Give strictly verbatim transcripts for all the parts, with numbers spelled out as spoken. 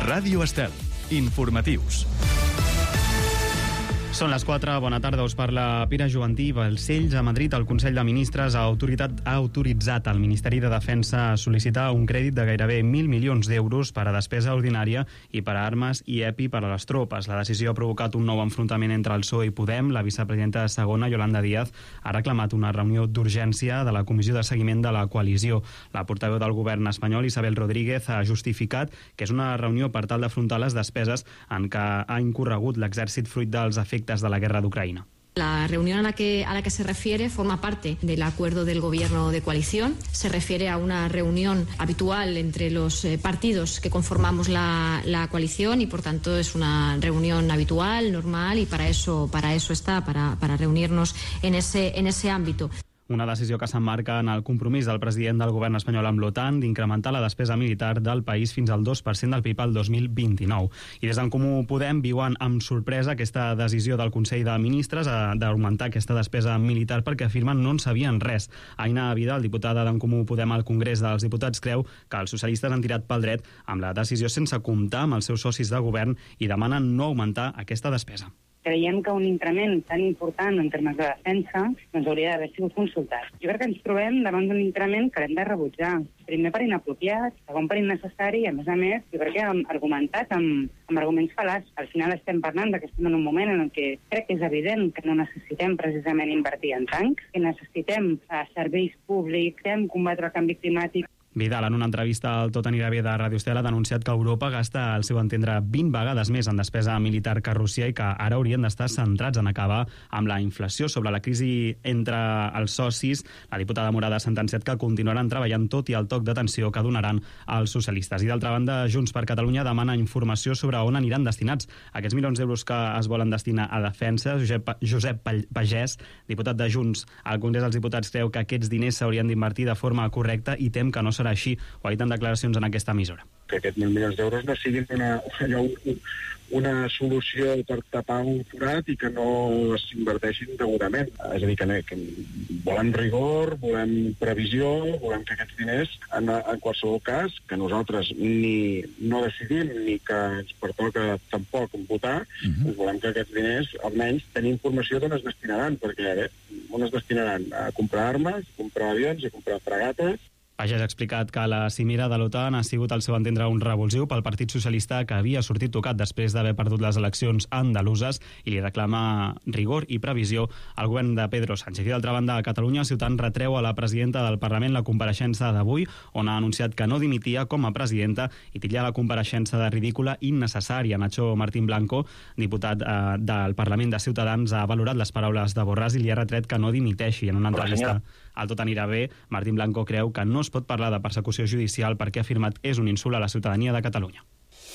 Ràdio Estel. Informatius. Són les quatre, bona tarda, us parla Pere Jovantí. Balcells, a Madrid, el Consell de Ministres ha, autoritat, ha autoritzat al Ministeri de Defensa a sol·licitar un crèdit de gairebé mil milions d'euros per a despesa ordinària i per a armes i E P I per a les tropes. La decisió ha provocat un nou enfrontament entre el P S O E i Podem. La vicepresidenta segona, Yolanda Díaz, ha reclamat una reunió d'urgència de la Comissió de Seguiment de la Coalició. La portaveu del govern espanyol, Isabel Rodríguez, ha justificat que és una reunió per tal d'afrontar les despeses en què ha incorregut l'exèrcit fruit dels efectes de la guerra de Ucrania. La reunión a la, que, a la que se refiere forma parte del acuerdo del gobierno de coalición. Se refiere a una reunión habitual entre los eh, partidos que conformamos la, la coalición y, por tanto, es una reunión habitual, normal, y para eso, para eso está, para, para reunirnos en ese, en ese ámbito. Una decisió que s'emmarca en el compromís del president del govern espanyol amb l'OTAN d'incrementar la despesa militar del país fins al dos per cent del P I B al dos mil vint-i-nou. I des d'en Comú Podem viuen amb sorpresa aquesta decisió del Consell de Ministres d'augmentar aquesta despesa militar perquè afirmen no en sabien res. Aina Vidal, diputada d'en Comú Podem al Congrés dels Diputats, creu que els socialistes han tirat pel dret amb la decisió sense comptar amb els seus socis de govern i demanen no augmentar aquesta despesa. Creiem que un increment tan important en termes de defensa doncs hauria d'haver sigut consultat. Jo crec que ens trobem davant d'un increment que l'hem de rebutjar. Primer per inapropiat, segon per innecessari, i a més a més jo crec que hem argumentat amb, amb arguments fal·laç. Al final estem parlant que estem en un moment en què crec que és evident que no necessitem precisament invertir en tancs, que necessitem uh, serveis públics, necessitem combatre el canvi climàtic. Vidal, en una entrevista al Tot anirà bé de Ràdio Estel, ha denunciat que Europa gasta, al seu entendre, vint vegades més en despesa militar que Rússia i que ara haurien d'estar centrats en acabar amb la inflació. Sobre la crisi entre els socis, la diputada Morada ha sentenciat que continuaran treballant tot i el toc d'atenció que donaran als socialistes. I d'altra banda, Junts per Catalunya demana informació sobre on aniran destinats aquests milions d'euros que es volen destinar a defensa. Josep, Josep Pagès, diputat de Junts al Congrés dels Diputats, creu que aquests diners s'haurien d'invertir de forma correcta i tem que no serà així. Ho ha dit en declaracions en aquesta emissora. Que aquests mil milions d'euros no siguin una, una, una solució per tapar un forat i que no s'inverteixin degudament. És a dir, que, que volem rigor, volem previsió, volem que aquests diners, en, en qualsevol cas, que nosaltres ni no decidim ni que ens pertoca tampoc votar, uh-huh. volem que aquests diners, almenys, tenir informació d'on es destinaran, perquè bé, on es destinaran a comprar armes, a comprar avions i a comprar fregates. Pagès ha explicat que la cimera de l'OTAN ha sigut, al seu entendre, un revulsiu pel Partit Socialista, que havia sortit tocat després d'haver perdut les eleccions andaluses, i li reclama rigor i previsió al govern de Pedro Sánchez. I d'altra banda, a Catalunya, Ciutadans retreu a la presidenta del Parlament la compareixença d'avui, on ha anunciat que no dimitia com a presidenta i titlla la compareixença de ridícula i innecessària. Nacho Martín Blanco, diputat eh, del Parlament de Ciutadans, ha valorat les paraules de Borràs i li ha retret que no dimiteixi. En una entrevista al Tot anirà bé, Martín Blanco creu que no es pot parlar de persecució judicial perquè ha afirmat és un insult a la ciutadania de Catalunya.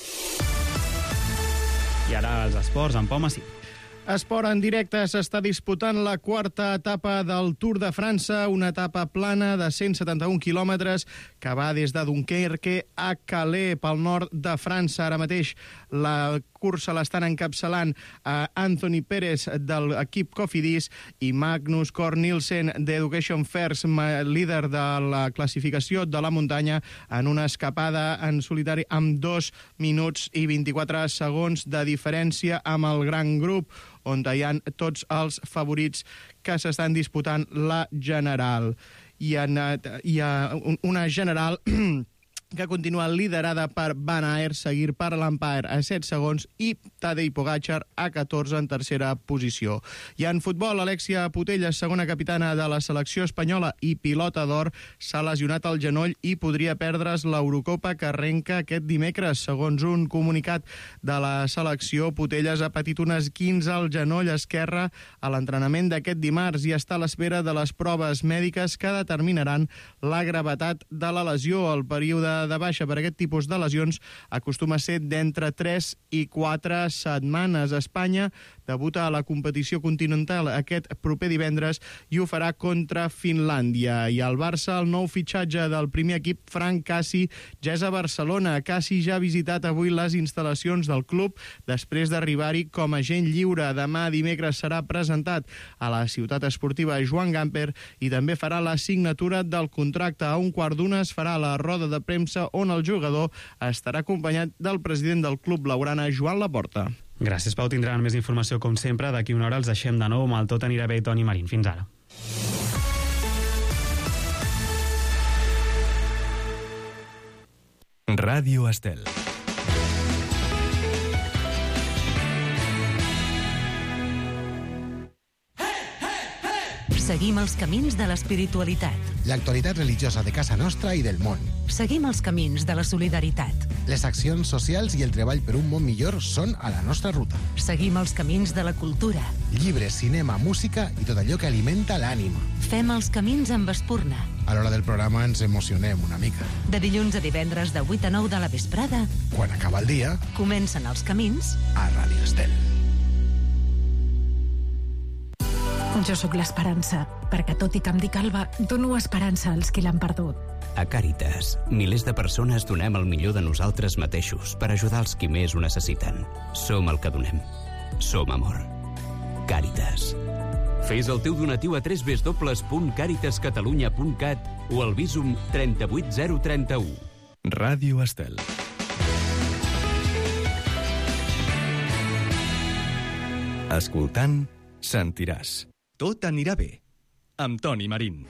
I ara els esports, en Pau Massí. Esport en directe, s'està disputant la quarta etapa del Tour de França, una etapa plana de cent setanta-un quilòmetres que va des de Dunkerque a Calais, pel nord de França. Ara mateix la cursa l'estan encapçalant a Anthony Pérez de l'equip Cofidis i Magnus Cort Nielsen d'Education First, líder de la classificació de la muntanya, en una escapada en solitari amb dos minuts i vint-i-quatre segons de diferència amb el gran grup, on hi ha tots els favorits que s'estan disputant la general. Hi ha, hi ha una general que continua liderada per Van Aert, seguir per l'Empire a set segons i Tadej Pogačar a catorze en tercera posició. I en futbol, Alexia Putellas, segona capitana de la selecció espanyola i pilota d'or, s'ha lesionat el genoll i podria perdre's l'Eurocopa que arrenca aquest dimecres. Segons un comunicat de la selecció, Putellas ha patit un esquinç al genoll esquerre a l'entrenament d'aquest dimarts i està a l'espera de les proves mèdiques que determinaran la gravetat de la lesió. El període de baixa per aquest tipus de lesions acostuma a ser d'entre tres i quatre setmanes. A Espanya debuta a la competició continental aquest proper divendres i ho farà contra Finlàndia. I al Barça, el nou fitxatge del primer equip, Frank Cassi, ja és a Barcelona. Cassi ja ha visitat avui les instal·lacions del club després d'arribar-hi com a agent lliure. Demà dimecres serà presentat a la ciutat esportiva Joan Gamper i també farà la signatura del contracte. A un quart d'una es farà la roda de premsa on el jugador estarà acompanyat del president del club blaugrana, Joan Laporta. Gràcies, Pau. Tindran més informació, com sempre. D'aquí una hora els deixem de nou amb el Tot anirà bé i Toni Marín. Fins ara. Ràdio Estel. Seguim els camins de l'espiritualitat. L'actualitat religiosa de casa nostra i del món. Seguim els camins de la solidaritat. Les accions socials i el treball per un món millor són a la nostra ruta. Seguim els camins de la cultura. Llibres, cinema, música i tot allò que alimenta l'ànima. Fem els camins amb espurna. A l'hora del programa ens emocionem una mica. De dilluns a divendres de vuit a nou de la vesprada, Quan acaba el dia, comencen els camins a Ràdio Estel. Jo sóc l'Esperança, perquè tot i que em dic Alba, dono esperança als qui l'han perdut. A Càritas, milers de persones donem el millor de nosaltres mateixos per ajudar els qui més ho necessiten. Som el que donem. Som amor. Càritas. Fes el teu donatiu a w w w punt càritas catalunya punt cat o al Bizum trenta-vuit zero trenta-u. Ràdio Estel. Escoltant, sentiràs. Tot anirà bé. Amb Toni Marín.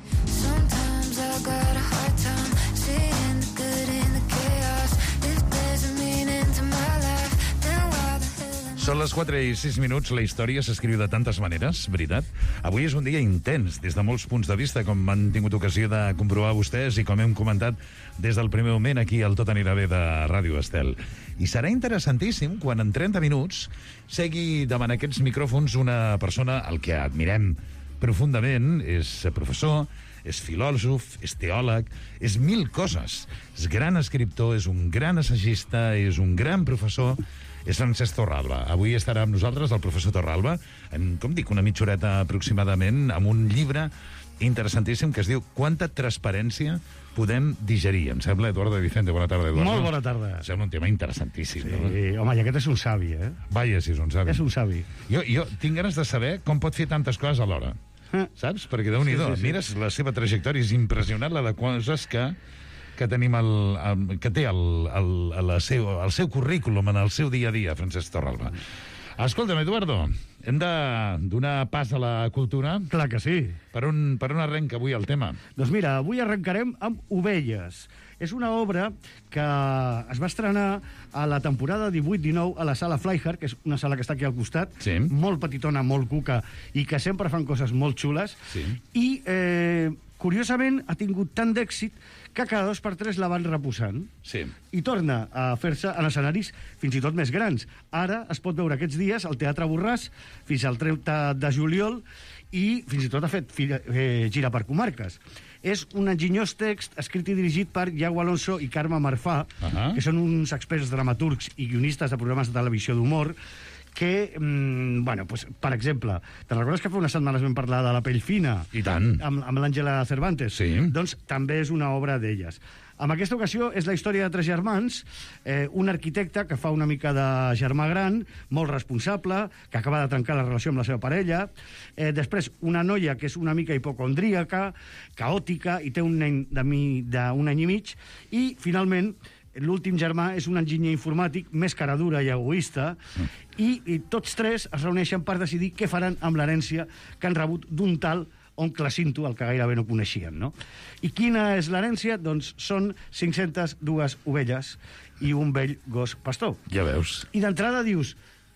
Són les quatre i sis minuts, la història s'escriu de tantes maneres, veritat? Avui és un dia intens, des de molts punts de vista, com han tingut ocasió de comprovar vostès i com hem comentat des del primer moment aquí al Tot anirà bé de Ràdio Estel. I serà interessantíssim quan en trenta minuts segui davant aquests micròfons una persona al que admirem profundament. És professor, és filòsof, és teòleg, és mil coses. És gran escriptor, és un gran assagista, és un gran professor. És Francesc Torralba. Avui estarà amb nosaltres el professor Torralba, en, com dic, una mitjoreta aproximadament, amb un llibre interessantíssim que es diu Quanta transparència podem digerir. Em sembla, Eduardo Vicente. Bona tarda, Eduardo. Molt bona tarda. Em sembla un tema interessantíssim. Sí, no? home, i aquest és un savi, eh? Vaja, si és un savi. És un savi. Jo, jo tinc ganes de saber com pot fer tantes coses alhora. Eh. Saps? Perquè Déu-n'hi-do, sí, sí, sí. Mires la seva trajectòria, és impressionant la de coses que que tenim el, el, que té el, el, el, seu, el seu currículum en el seu dia a dia, Francesc Torralba. Escolta'm, Eduardo, hem de donar pas a la cultura? Clar que sí. Per on, per on arrenca avui el tema? Doncs mira, avui arrencarem amb Ovelles. És una obra que es va estrenar a la temporada divuit dinou a la sala Flyhard, que és una sala que està aquí al costat, sí. Molt petitona, molt cuca, i que sempre fan coses molt xules. Sí. I, eh, curiosament, ha tingut tant d'èxit que cada dos per tres la van reposant. Sí. I torna a fer-se en escenaris fins i tot més grans. Ara es pot veure aquests dies al Teatre Borràs fins al trenta de juliol i fins i tot ha fet eh, gira per comarques. És un enginyós text escrit i dirigit per Iago Alonso i Carme Marfà, uh-huh. que són uns experts dramaturgs i guionistes de programes de televisió d'humor que, mm, bueno, pues, per exemple, te'n recordes que fa unes setmanes vam parlar de La pell fina? I tant. Amb, amb l'Àngela Cervantes? Sí. Doncs també és una obra d'elles. En aquesta ocasió és la història de tres germans, eh, un arquitecte que fa una mica de germà gran, molt responsable, que acaba de trencar la relació amb la seva parella, eh, després una noia que és una mica hipocondríaca, caòtica, i té un nen d'un any i mig, i finalment l'últim germà és un enginyer informàtic més caradura i egoista, mm. i, i tots tres es reuneixen per decidir què faran amb l'herència que han rebut d'un tal oncle Cinto, el que gairebé no coneixien, no? I quina és l'herència? Doncs són cinc-centes dues ovelles i un vell gos pastor. Ja veus. I d'entrada dius,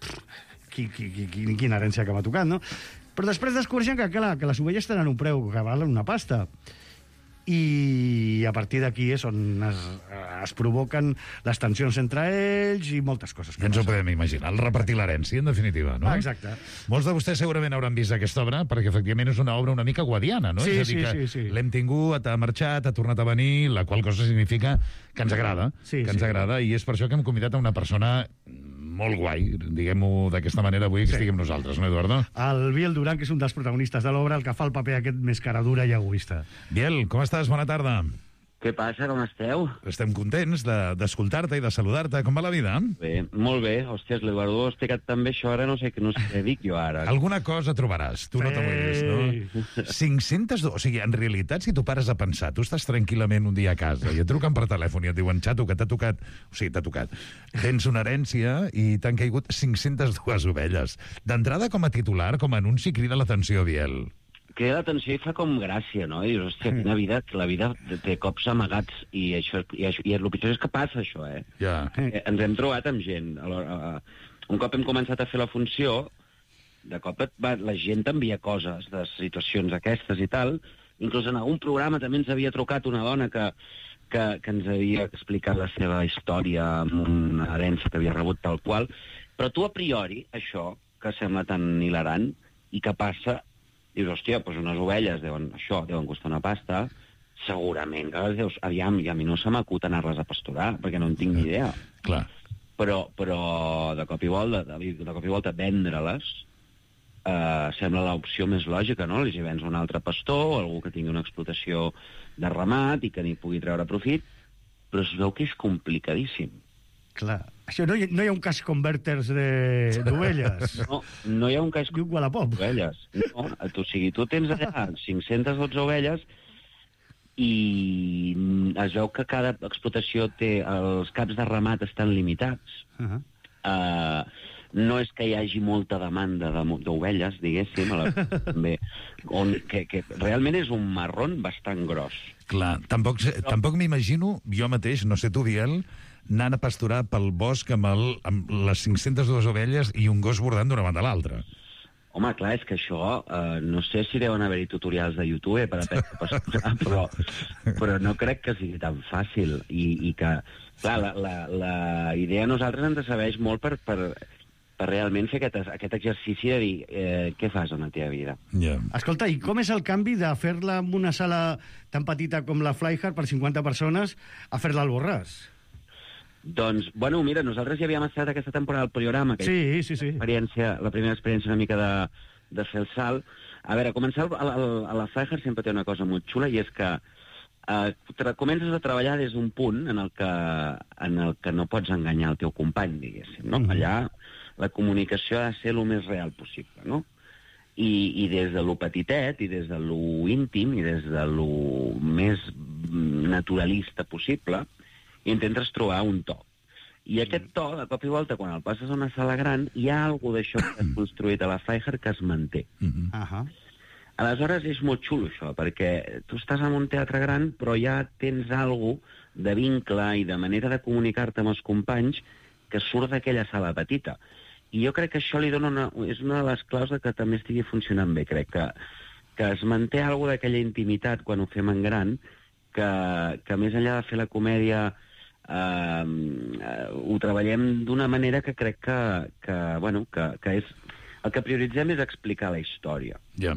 qui, qui, qui, qui, quina herència que m'ha tocat, no? Però després descobreixen que, clar, que les ovelles tenen un preu que valen una pasta. I a partir d'aquí és on es, es provoquen les tensions entre ells i moltes coses. Ja ens ho podem imaginar, el repartir l'herència, en definitiva, no? Ah, exacte. Molts de vostès segurament hauran vist aquesta obra, perquè efectivament és una obra una mica guadiana, no? Sí, és a dir, sí, que sí, sí. L'hem tingut, ha marxat, ha tornat a venir, la qual cosa significa que ens agrada, sí, que ens sí. agrada, i és per això que hem convidat a una persona molt guai, diguem-ho d'aquesta manera avui, que sí. estiguem nosaltres, no, Eduardo? El Biel Duran, que és un dels protagonistes de l'obra, el que fa el paper aquest més caradura i egoista. Biel, com estàs? Bona tarda. Què passa, com esteu? Estem contents d'escoltar-te i de saludar-te. Com va la vida? Bé, molt bé. Hòsties, l'Eduardo ho ha explicat tan bé, això ara no sé, no sé què dic jo ara. Alguna cosa trobaràs, tu no t'amoïnis, no? cinc-cents... O sigui, en realitat, si tu pares a pensar, tu estàs tranquil·lament un dia a casa i et truquen per telèfon i et diuen, xato, que t'ha tocat... O sigui, t'ha tocat. Tens una herència i t'han caigut cinc-centes dues ovelles. D'entrada, com a titular, com a anunci, crida l'atenció, Biel. Crida l'atenció i fa com gràcia, no? I dius, hòstia, quina vida, que la vida té cops amagats i això, i, això, i el pitjor és que passa, això, eh? Ja. Eh, ens hem trobat amb gent. Alhora, un cop hem començat a fer la funció, de cop et va, la gent t'envia coses de situacions aquestes i tal. Inclús en algun programa també ens havia trucat una dona que, que, que ens havia explicat la seva història amb una herència que havia rebut tal qual. Però tu, a priori, això, que sembla tan hilarant i que passa... Dius, hòstia, doncs unes ovelles deuen, això, deuen costar una pasta, segurament, que dius, aviam, i a mi no se m'acut anar-les a pasturar, perquè no en tinc ni idea. Clar. Però, però de cop i volta, de, de cop i volta vendre-les eh, sembla l'opció més lògica, no? Li vens un altre pastor o algú que tingui una explotació de ramat i que n'hi pugui treure profit, però es veu que és complicadíssim. Clar. Això no hi, no hi ha un cas converters d'ovelles? No, no hi ha un cas converters d'ovelles. No, o sigui, tu tens allà cinc-centes dotze ovelles i es veu que cada explotació té... Els caps de ramat estan limitats. Uh -huh. uh, no és que hi hagi molta demanda d'ovelles, diguéssim, a la, també, on, que, que realment és un marrón bastant gros. Clar, tampoc, Però... tampoc m'imagino, jo mateix, no sé tu, Biel, anant a pasturar pel bosc amb, el, amb les cinc-centes dues ovelles i un gos bordant d'una banda a l'altra. Home, clar, és que això, eh, no sé si deuen haver-hi tutorials de YouTube per aprendre a pasturar, però, però no crec que sigui tan fàcil. I, i que, clar, la, la, la idea a nosaltres ens serveix molt per, per, per realment fer aquest, aquest exercici de dir eh, què fas amb la teva vida. Yeah. Escolta, i com és el canvi de fer-la en una sala tan petita com la Flyhard per cinquanta persones a fer-la al Borràs? Doncs, bueno, mira, nosaltres ja havíem estat aquesta temporada al programa, que sí, sí, sí. Experiència, la primera experiència una mica de, de fer el salt. A veure, començar a, a, a la Flyhard sempre té una cosa molt xula, i és que eh, comences a treballar des d'un punt en el, que, en el que no pots enganyar el teu company, diguéssim, no? Mm-hmm. Allà la comunicació ha de ser el més real possible, no? I, i des de lo petitet, i des de lo íntim, i des de lo més naturalista possible, i intentes trobar un to. I aquest to, de cop i volta, quan el passes a una sala gran, hi ha alguna d'això que has construït a la Flyhard que es manté. Mm-hmm. Uh-huh. Aleshores, és molt xulo, això, perquè tu estàs en un teatre gran, però ja tens alguna de vincle i de manera de comunicar-te amb els companys que surt d'aquella sala petita. I jo crec que això li dona una, és una de les claus de que també estigui funcionant bé. Crec que, que es manté alguna d'aquella intimitat quan ho fem en gran, que, que més enllà de fer la comèdia Uh, uh, ho treballem d'una manera que crec que, que, bueno, que, que és... El que prioritzem és explicar la història. Yeah.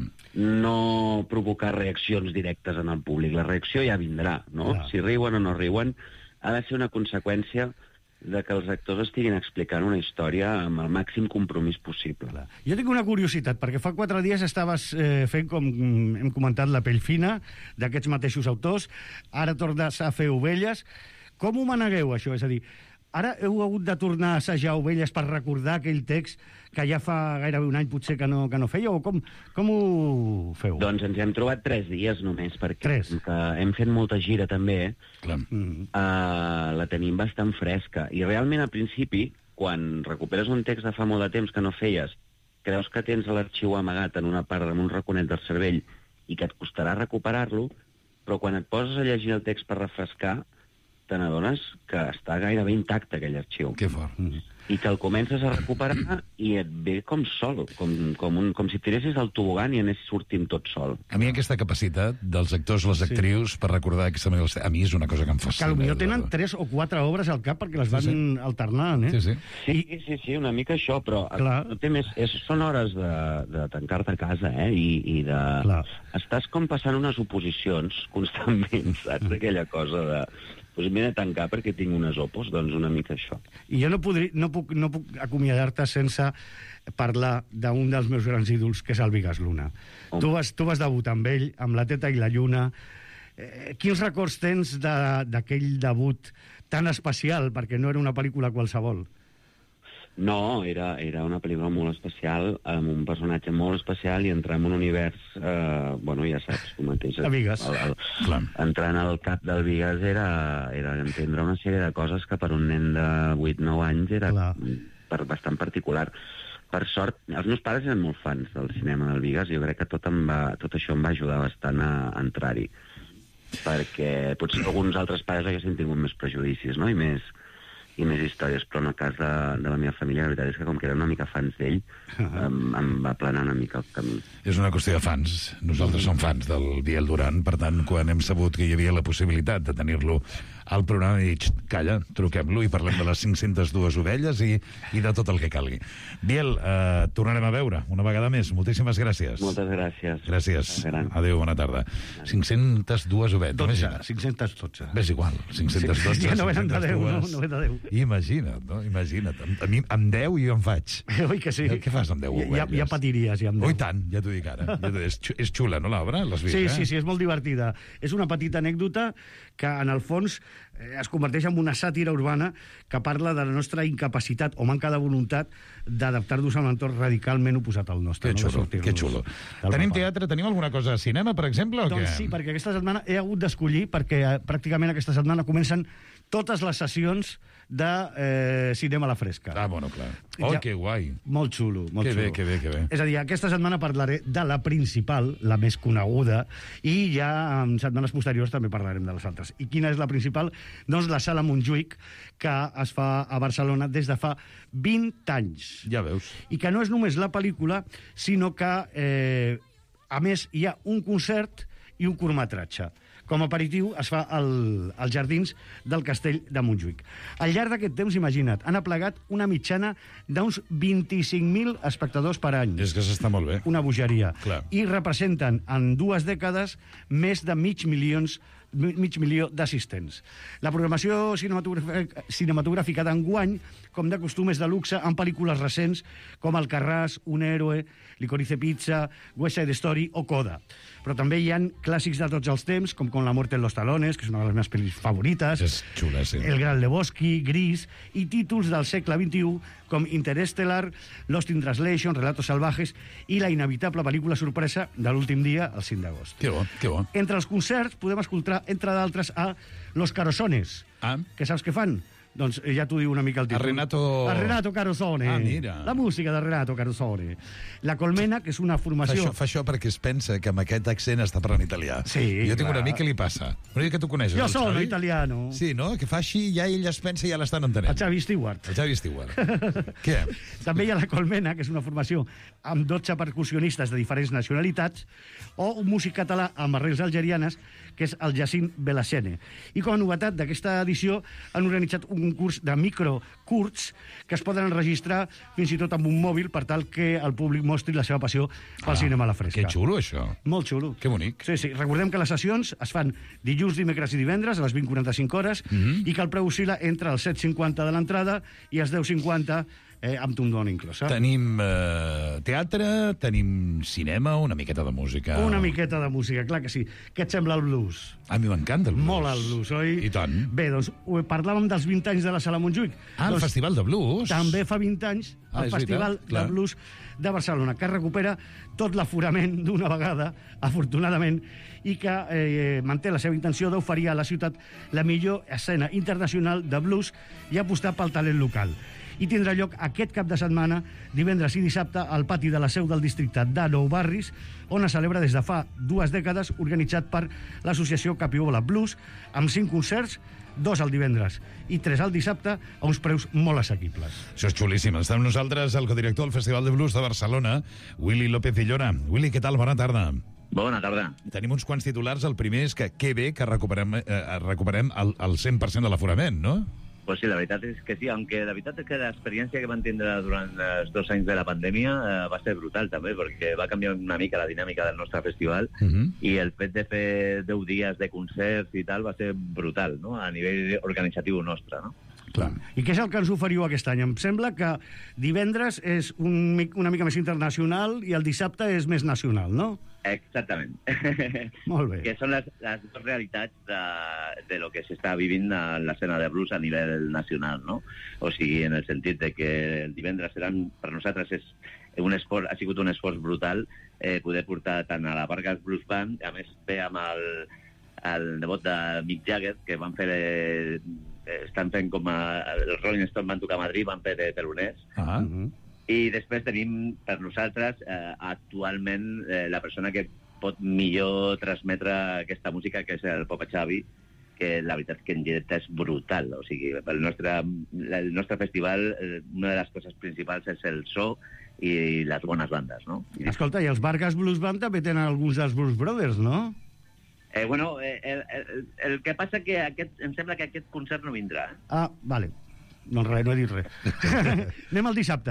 No provocar reaccions directes en el públic. La reacció ja vindrà, no? Yeah. Si riuen o no riuen, ha de ser una conseqüència de que els actors estiguin explicant una història amb el màxim compromís possible. Clar. Jo tinc una curiositat, perquè fa quatre dies estaves eh, fent, com hem comentat, La pell fina, d'aquests mateixos autors, ara tornes a fer Ovelles. Com ho manegueu, això? És a dir, ara heu hagut de tornar a assajar Ovelles per recordar aquell text que ja fa gairebé un any potser que no, que no fèieu, o com, com ho feu? Doncs ens hem trobat tres dies només, perquè tres. Que hem fet molta gira també, Clar. Uh, la tenim bastant fresca, i realment al principi, quan recuperes un text de fa molt de temps que no feies, creus que tens l'arxiu amagat en una part, en un raconet del cervell, i que et costarà recuperar-lo, però quan et poses a llegir el text per refrescar, te n'adones que està gairebé intacte aquell arxiu. Que fort. Mm-hmm. I que el comences a recuperar i et ve com sol, com, com, un, com si tiressis el tobogan i anessis sortint tot sol. A mi aquesta capacitat dels actors, les actrius, sí. per recordar aquesta manera, a mi és una cosa que em fascina. Que potser tenen tres o quatre obres al cap perquè les van sí, sí. alternant, eh? Sí, sí. Sí, sí, sí, una mica això, però no té més, és, són hores de, de tancar-te a casa, eh? I, i de... Clar. Estàs com passant unes oposicions constantment, saps? Aquella cosa de... doncs m'he de tancar perquè tinc unes opos, doncs una mica això. I jo no, podri, no, puc, no puc acomiadar-te sense parlar d'un dels meus grans ídols, que és el Bigas Luna. Oh. Tu, vas, tu vas debutar amb ell, amb La teta i la lluna. Eh, quins records tens d'aquell de, debut tan especial? Perquè no era una pel·lícula qualsevol. No, era, era una pel·lícula molt especial, amb un personatge molt especial i entrar en un univers, eh, bueno, ja saps, tu mateix. El Bigas. El, el, entrant al cap del Bigas era, era entendre una sèrie de coses que per un nen de vuit nou anys era per, bastant particular. Per sort, els meus pares eren molt fans del cinema del Bigas i jo crec que tot, em va, tot això em va ajudar bastant a, a entrar-hi. Perquè potser alguns altres pares haguessin tingut més prejudicis, no?, i més... i més històries, però en el cas de, de la meva família, la veritat és que com que era una mica fans d'ell, uh -huh. em, em va aplanar una mica el camí. És una qüestió de fans. Nosaltres som fans del Biel Duran, per tant, quan hem sabut que hi havia la possibilitat de tenir-lo al programa, he dit, calla, truquem-lo i parlem de les cinc-centes dues ovelles i, i de tot el que calgui. Biel, eh, tornarem a veure una vegada més. Moltíssimes gràcies. Moltes gràcies. Gràcies. Adéu, bona tarda. cinc-centes dues ovelles. dotze, cinc-centes dotze. Ves igual, cinc-centes dotze. Ja no venen de deu, no? No ve de deu. Imagina't, no? Imagina't. A mi, amb deu jo en faig. Oi que sí? Què fas amb deu ovelles? Ja, ja patiries, ja amb deu. Oh, i tant, ja t'ho dic ara. Ja és, és xula, no, l'obra? L'has vist, sí, eh? sí, sí, és molt divertida. És una petita anècdota que, en el fons, eh, es converteix en una sàtira urbana que parla de la nostra incapacitat o manca de voluntat d'adaptar-nos a un entorn radicalment oposat al nostre. Que xulo, que xulo. Tenim teatre, tenim alguna cosa de cinema, per exemple, o doncs què? Sí, perquè aquesta setmana he hagut d'escollir, perquè eh, pràcticament aquesta setmana comencen totes les sessions de eh, cinema a la fresca. Ah, bueno, clar. Oh, ja, que guai. Molt xulo, molt que xulo. bé, que bé, que bé. És a dir, aquesta setmana parlaré de la principal, la més coneguda, i ja en setmanes posteriors també parlarem de les altres. I quina és la principal? Doncs la Sala Montjuïc, que es fa a Barcelona des de fa vint anys. Ja veus. I que no és només la pel·lícula, sinó que, eh, a més, hi ha un concert i un curtmetratge. Com a aperitiu es fa al, als jardins del Castell de Montjuïc. Al llarg d'aquest temps, imagina't, han aplegat una mitjana d'uns vint-i-cinc mil espectadors per any. És que s'està molt bé. Una bogeria. Clar. I representen en dues dècades més de mig milions mig milió d'assistents. La programació cinematogràfica, cinematogràfica d'enguany, com de costum, és de luxe, amb pel·lícules recents com Alcarràs, Un héroe, Licorice Pizza, West Side Story o Coda. Però també hi ha clàssics de tots els temps, com Con la muerte en los talones, que és una de les meves pel·lis favorites. És xula, sí. El Gran Lebowski, Gris, i títols del segle vint-i-u com Interstellar, Lost in Translation, Relatos salvajes i la inevitable pel·lícula sorpresa de l'últim dia, el cinc d'agost. Que bo, que bo. Entre els concerts podem escoltar, entre d'altres, a Los Carosones. Ah. Que saps què fan? Doncs ja t'ho diu una mica el títol. A Renato... A Renato Carosone. Ah, mira. La música de Renato Carosone. La Colmena, que és una formació... Fa això, fa això perquè es pensa que amb aquest accent està parlant italià. Sí, jo tinc clar. un amic que li passa. Un amic que tu coneixes, Jo el sono Xavi? italiano. Sí, no? Que fa així i ja ell es pensa i ja l'estan entenent. El Xavi Stewart. El Xavi Stewart. Què? També hi ha la Colmena, que és una formació amb dotze percussionistes de diferents nacionalitats, o un músic català amb arrels algerianes, que és el Jacint Belacene. I com a novetat d'aquesta edició han organitzat un concurs de microcurts que es poden enregistrar fins i tot amb un mòbil per tal que el públic mostri la seva passió pel Ah, cinema a la fresca. Que xulo, això. Molt xulo. Que bonic. Sí, sí. Recordem que les sessions es fan dilluns, dimecres i divendres a les vint quaranta-cinc hores Mhm. i que el preu oscil·la entre els set cinquanta de l'entrada i els deu cinquanta eh, amb tondona inclosa. Tenim eh, teatre, tenim cinema, una miqueta de música. Una miqueta de música, clar que sí. Què et sembla el blues? A mi m'encanta el blues. Molt el blues, oi? I tant. Bé, doncs, ho parlàvem dels vint anys de la Sala Montjuïc. Ah, el doncs, Festival de Blues. També fa vint anys Ah, el és Festival veritat, clar. de Blues de Barcelona, que recupera tot l'aforament d'una vegada, afortunadament, i que eh, manté la seva intenció d'oferir a la ciutat la millor escena internacional de blues i apostar pel talent local. I tindrà lloc aquest cap de setmana, divendres i dissabte, al pati de la seu del districte de Nou Barris, on es celebra des de fa dues dècades, organitzat per l'associació Capiola Blues, amb cinc concerts, dos al divendres i tres al dissabte, a uns preus molt assequibles. Això és xulíssim. Està amb nosaltres el codirector del Festival de Blues de Barcelona, Willy López Villora. Willy, què tal? Bona tarda. Bona tarda. Tenim uns quants titulars. El primer és que que bé que recuperem, eh, recuperem el, el cent per cent de l'aforament, no? Pues sí, la veritat és que sí, aunque la veritat és que l'experiència que van tindre durant els dos anys de la pandèmia eh, va ser brutal també, perquè va canviar una mica la dinàmica del nostre festival uh -huh. i el fet de fer deu dies de concerts i tal va ser brutal, no?, a nivell organitzatiu nostre, no? Clar. I què és el que ens oferiu aquest any? Em sembla que divendres és un, una mica més internacional i el dissabte és més nacional, no? Exactament. Molt bé. Que són les, les dues realitats de, de lo que s'està vivint a l'escena de blues a nivell nacional, no? O sigui, en el sentit de que el divendres seran, per nosaltres és un esforç, ha sigut un esforç brutal eh, poder portar tant a la Vargas Blues Band, a més ve amb el, el nebot de Mick Jagger, que van fer... Eh, estan fent com a... Els Rolling Stones van tocar a Madrid, van fer de teloners. Ah. Uh-huh. I després tenim, per nosaltres, eh, actualment, eh, la persona que pot millor transmetre aquesta música, que és el Popa Xavi, que la veritat que en directe és brutal. O sigui, el nostre, el nostre festival, eh, una de les coses principals és el so i les bones bandes, no? I... Escolta, i els Vargas Blues Band també tenen alguns dels Blues Brothers, no? Eh, bueno, eh, el, el, el que passa que aquest, em sembla que aquest concert no vindrà. Eh? Ah, vale. Doncs res, no he dit res. Anem al dissabte.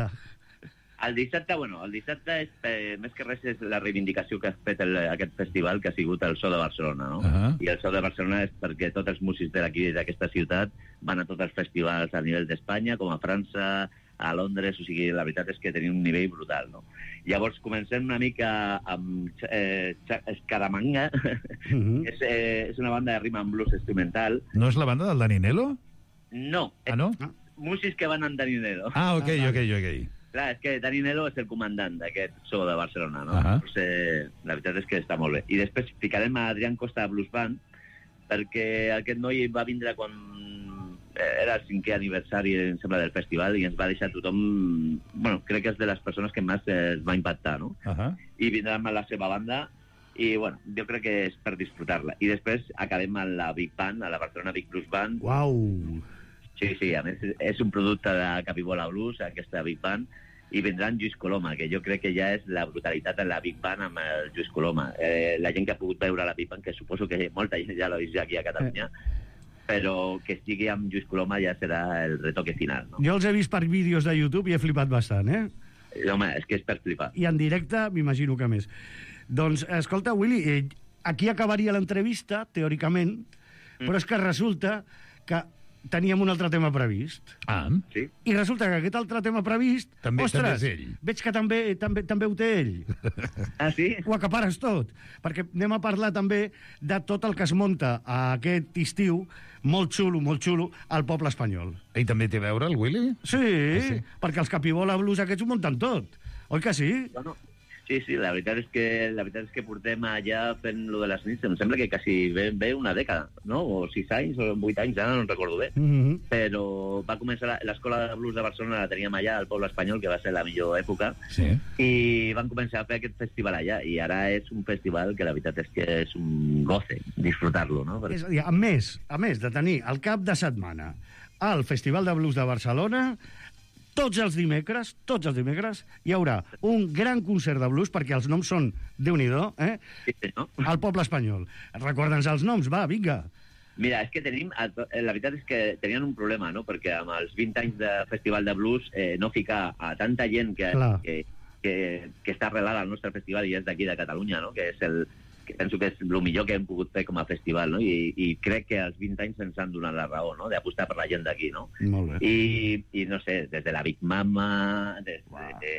El dissabte, bueno, el dissabte és, eh, més que res és la reivindicació que ha fet el, aquest festival, que ha sigut el So de Barcelona, no? Uh-huh. I el So de Barcelona és perquè tots els músics d'aquí, d'aquesta ciutat, van a tots els festivals a nivell d'Espanya, com a França, a Londres, o sigui, la veritat és que tenim un nivell brutal, no? Llavors comencem una mica amb eh, Escaramanga, uh-huh. és, eh, és una banda de rhythm and blues instrumental. No és la banda del Dani Nelo? No. Ah, no? És músics que van amb Dani Nelo. Ah, ok, ok, ok. Clar, és que Dani Nelo és el comandant d'aquest So de Barcelona, no? Uh-huh. Pues, eh, la veritat és que està molt bé. I després ficarem a Adrián Costa Blues Band, perquè aquest noi va vindre quan era el cinquè aniversari, em sembla, del festival, i ens va deixar tothom... Bueno, crec que és de les persones que més es va impactar, no? Uh-huh. I vindrà amb la seva banda, i, bueno, jo crec que és per disfrutar-la. I després acabem a la Big Band, a la Barcelona Big Blues Band. Uau! Sí, sí, a més, és un producte de Capibola Blues, aquesta Big Band, i vindrà en Lluís Coloma, que jo crec que ja és la brutalitat en la Big Band amb el Lluís Coloma. Eh, la gent que ha pogut veure la Big Band, que suposo que molta gent ja l'ha vist aquí a Catalunya, eh. però que estigui amb Lluís Coloma ja serà el retoque final, no? Jo els he vist per vídeos de YouTube i he flipat bastant, eh? Home, és que és per flipar. I en directe m'imagino que més. Doncs, escolta, Willy, eh, aquí acabaria l'entrevista, teòricament, mm. però és que resulta que teníem un altre tema previst. Ah. Sí. I resulta que aquest altre tema previst... També, ostres, també és ell. Veig que també, també, també ho té ell. Ah, sí? Ho acapares tot. Perquè anem a parlar també de tot el que es munta aquest estiu, molt xulo, molt xulo, al poble espanyol. I també té a veure el Willy? Sí, ah, sí, perquè els Capibola Blues aquests ho munten tot. Oi que sí? Bueno, sí, sí, la veritat és que la veritat és que portem allà fent lo de les nits, em sembla que quasi ve, ve una dècada, no? O sis anys, o vuit anys, ara no en recordo bé. Mm-hmm. Però va començar l'escola de blues de Barcelona, la teníem allà, al poble espanyol, que va ser la millor època, sí. I van començar a fer aquest festival allà, i ara és un festival que la veritat és que és un goce disfrutar-lo, no? És a dir, a més, a més de tenir el cap de setmana al Festival de Blues de Barcelona, tots els dimecres, tots els dimecres, hi haurà un gran concert de blues, perquè els noms són Déu-n'hi-do, eh? Sí, no? Al poble espanyol. Recorda'ns els noms, va, vinga. Mira, és que tenim... La veritat és que tenien un problema, no? Perquè amb els vint anys de Festival de Blues eh, no ficar a tanta gent que, que, que, que està arrelada al nostre festival i és d'aquí de Catalunya, no? Que és el... que penso que és el millor que hem pogut fer com a festival, no? I, i crec que als vint anys ens han donat la raó, no? D'apostar per la gent d'aquí, no? Molt bé. I, I, no sé, des de la Big Mama, des de... de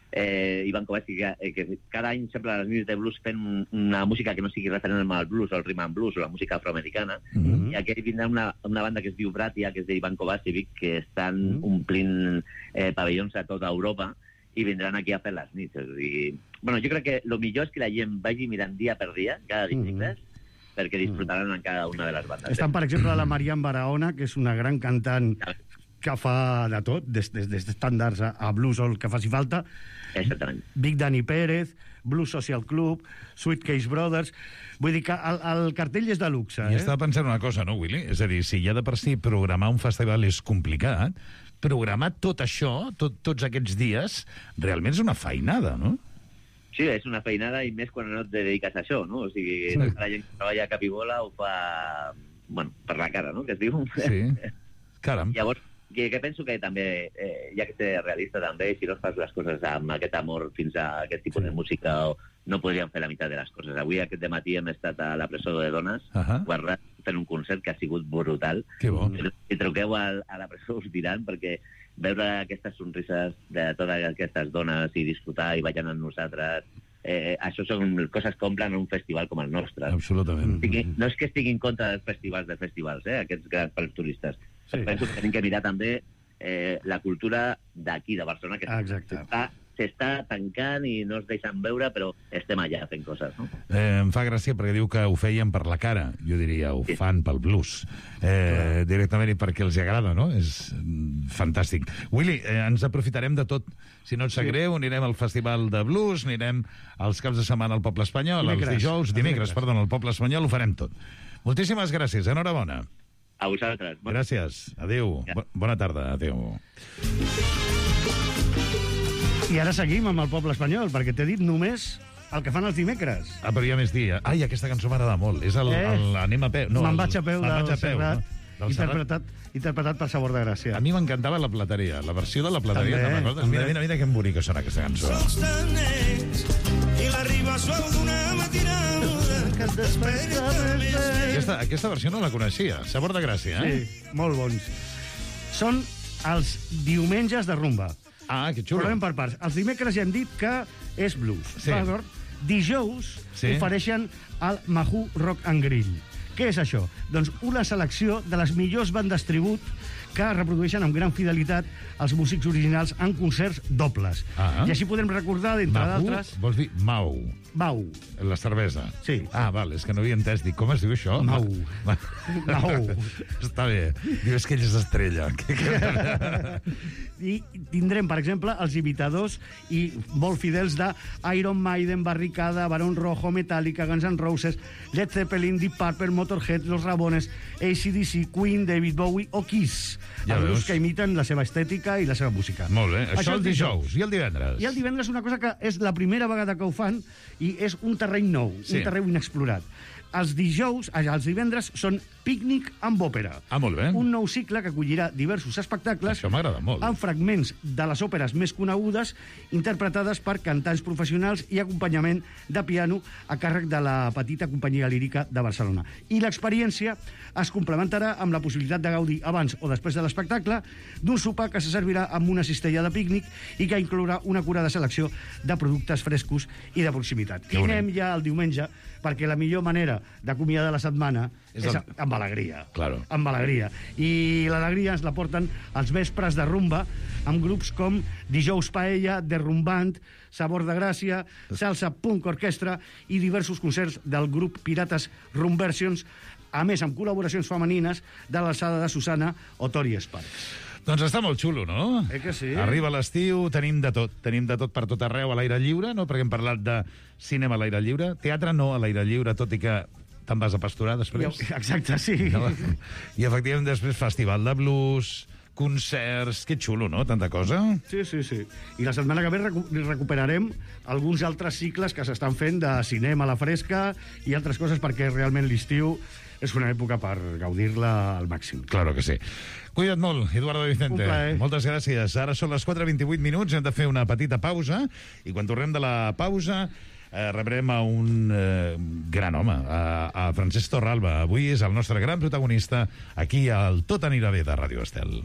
eh, Ivan Kovacic, que, que cada any sempre a les nits de blues fent una música que no sigui referent al blues, o el rhythm and blues, o la música afroamericana, mm-hmm. I aquí vindrà una, una banda que es diu Bratia, que és d'Ivan Kovacic, que estan mm-hmm. omplint eh, pavellons a tota Europa, i vindran aquí a fer les nits. És a dir, bueno, jo crec que el millor és que la gent vagi mirant dia per dia, cada dimecres, mm-hmm. perquè disfrutaran en cada una de les bandes. Estan, per exemple, la Marian Barahona, que és una gran cantant que fa de tot, des, des, des d'estàndards a, a blues o el que faci falta. Exactament. Big Danny Pérez, Blues Social Club, Sweet Case Brothers... Vull dir que el, el cartell és de luxe, eh? I estava pensant una cosa, no, Willy? És a dir, si ja de per si programar un festival és complicat, programar tot això, tot, tots aquests dies, realment és una feinada, no? Sí, és una feinada, i més quan no et dediques a això, no? O sigui, sí. La gent que treballa a Capibola ho fa, bueno, per la cara, no?, que es diu. Sí. Caram. Llavors, que, que penso que també, eh, ja que ser realista també, si no fas les coses amb aquest amor fins a aquest tipus sí. de música, o no podríem fer la meitat de les coses. Avui, aquest dematí, hem estat a la presó de dones, uh -huh. guardat, fent un concert que ha sigut brutal. Que bo. Si truqueu a, a la presó us diran, perquè veure aquestes sonrises de totes aquestes dones i disfrutar i ballant amb nosaltres, eh, això són coses que omplen un festival com el nostre. Absolutament. No és que estigui en contra dels festivals de festivals, eh, aquests grans pels turistes. Sí. Penso que tenim que mirar també eh, la cultura d'aquí, de Barcelona, que s'està s'està tancant i no es deixen veure, però estem allà fent coses, no? Eh, em fa gràcia perquè diu que ho feien per la cara. Jo diria, ho sí. fan pel blues. Eh, directament i perquè els agrada, no? És fantàstic. Willy, eh, ens aprofitarem de tot. Si no et sap sí. greu, anirem al Festival de Blues, anirem als caps de setmana al Poble Espanyol, dimecres. els dijous, dimecres, dimecres, perdó, al Poble Espanyol, ho farem tot. Moltíssimes gràcies, enhorabona. A vosaltres. Gràcies, adéu. Ja. Bona tarda, adéu. I ara seguim amb el Poble Espanyol, perquè t'he dit només el que fan els dimecres. Ah, però hi ha més dia. Ai, aquesta cançó m'agrada molt. És el, eh? el Anem a peu. No, Me'n vaig a peu del peu, Serrat, no? interpretat, interpretat per Sabor de Gràcia. A mi m'encantava la plateria, la versió de la plateria. També, també. Mira, mira, mira que bonica sona aquesta cançó. I la riba suau d'una matinada que et desperta aquesta, aquesta versió no la coneixia. Sabor de Gràcia, eh? Sí, molt bons. Són els diumenges de rumba. Ah, que xulo. Però anem per parts. Els dimecres ja hem dit que és blues. Sí. Dijous sí. ofereixen el Mahou Rock and Grill. Què és això? Doncs una selecció de les millors bandes tribut que reprodueixen amb gran fidelitat els músics originals en concerts dobles. Ah. I així podem recordar, d'entre d'altres... Vols dir Mau? Mau. La cervesa? Sí. Ah, val, és que no havia entès. Dic, com es diu això? Mau. Mau. Està bé. Diu, és que ell és estrella. I tindrem, per exemple, els imitadors i molt fidels de Iron Maiden, Barricada, Barón Rojo, Metallica, Guns N' Roses, Led Zeppelin, Deep Purple, Motorhead, Los Ramones, A C D C, Queen, David Bowie o Kiss. Ja els veus que imiten la seva estètica i la seva música. Molt bé. Això, Això el dijous. I el divendres? I el divendres una cosa que és la primera vegada que ho fan i és un terreny nou, sí. un terreny inexplorat. Els dijous, els divendres, són pícnic amb òpera. Ah, molt bé. Un nou cicle que acollirà diversos espectacles... Això m'agrada molt. ...amb fragments de les òperes més conegudes, interpretades per cantants professionals i acompanyament de piano a càrrec de la petita companyia lírica de Barcelona. I l'experiència es complementarà amb la possibilitat de gaudir abans o després de l'espectacle d'un sopar que se servirà amb una cistella de pícnic i que inclourà una curada selecció de productes frescos i de proximitat. I anem ja el diumenge, perquè la millor manera d'acomiadar la setmana és, és el... amb alegria. Claro. Amb alegria. I l'alegria ens la porten els vespres de rumba amb grups com Dijous Paella, The Rumband, Sabor de Gràcia, Salsa Punk Orquestra i diversos concerts del grup Pirates Rumversions, a més amb col·laboracions femenines de l'alçada de Susana o Tori Sparks. Doncs està molt xulo, no? Eh que sí? Arriba l'estiu, tenim de tot. Tenim de tot per tot arreu, a l'aire lliure, no? Perquè hem parlat de cinema a l'aire lliure. Teatre no a l'aire lliure, tot i que te'n vas a pasturar després. Exacte, sí. No? I efectivament després festival de blues, concerts... Que xulo, no? Tanta cosa. Sí, sí, sí. I la setmana que ve recu recuperarem alguns altres cicles que s'estan fent de cinema a la fresca i altres coses perquè realment l'estiu és una època per gaudir-la al màxim. Claro que sí. Cuida't molt, Eduardo Vicente. Moltes gràcies. Ara són les quatre i vint-i-vuit minuts, hem de fer una petita pausa, i quan tornem de la pausa eh, rebrem a un eh, gran home, a, a Francesc Torralba. Avui és el nostre gran protagonista aquí al Tot anirà bé de Ràdio Estel.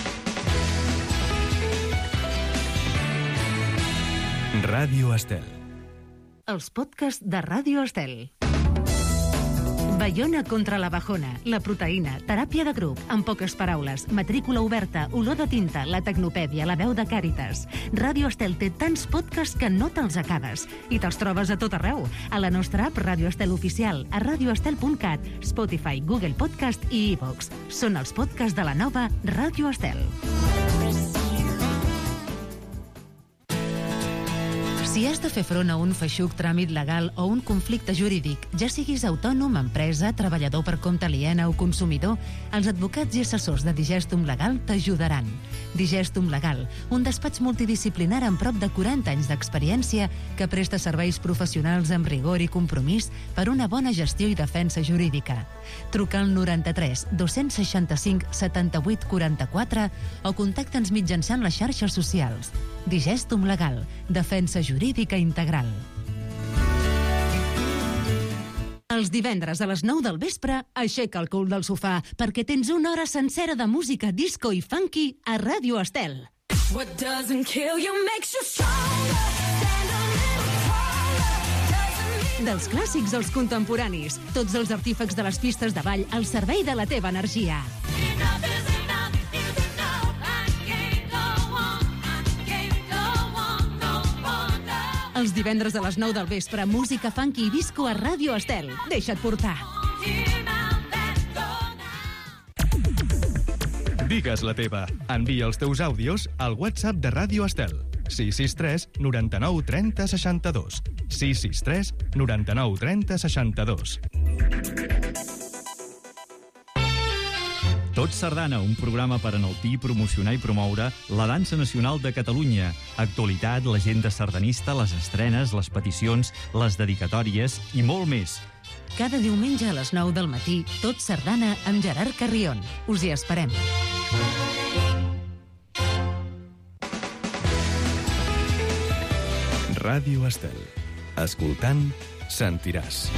Ràdio Estel. Els podcasts de Ràdio Estel. Baiona contra la bajona, la proteïna, teràpia de grup, en poques paraules, matrícula oberta, olor de tinta, la tecnopèdia, la veu de Càritas. Ràdio Estel té tants podcasts que no te'ls acabes. I te'ls trobes a tot arreu. A la nostra app Ràdio Estel Oficial, a radioestel punt cat, Spotify, Google Podcast i iVox. Són els podcasts de la nova Ràdio Estel. Si has de fer front a un feixuc tràmit legal o un conflicte jurídic, ja siguis autònom, empresa, treballador per compte aliena o consumidor, els advocats i assessors de Digestum Legal t'ajudaran. Digestum Legal, un despatx multidisciplinar amb prop de quaranta anys d'experiència que presta serveis professionals amb rigor i compromís per una bona gestió i defensa jurídica. Truca al noranta-tres dos-cents seixanta-cinc setanta-vuit quaranta-quatre o contacta'ns mitjançant les xarxes socials. Digestum Legal, defensa jurídica integral. Els divendres a les nou del vespre, aixeca el cul del sofà perquè tens una hora sencera de música disco i funky a Ràdio Estel. What doesn't kill you makes you stronger. Stand a little taller. Dels clàssics als contemporanis, tots els artífecs de les pistes de ball al servei de la teva energia. Els divendres a les nou del vespre, música funky i disco a Ràdio Estel. Deixa't portar. Digues la teva. Envia els teus àudios al WhatsApp de Ràdio Estel. sis sis tres noranta-nou trenta seixanta-dos. sis sis tres noranta-nou trenta seixanta-dos. Tot Sardana, un programa per enaltir, promocionar i promoure la dansa nacional de Catalunya. Actualitat, l'agenda sardanista, les estrenes, les peticions, les dedicatòries i molt més. Cada diumenge a les nou del matí, Tot Sardana amb Gerard Carrion. Us hi esperem. Ràdio Estel. Escoltant, sentiràs.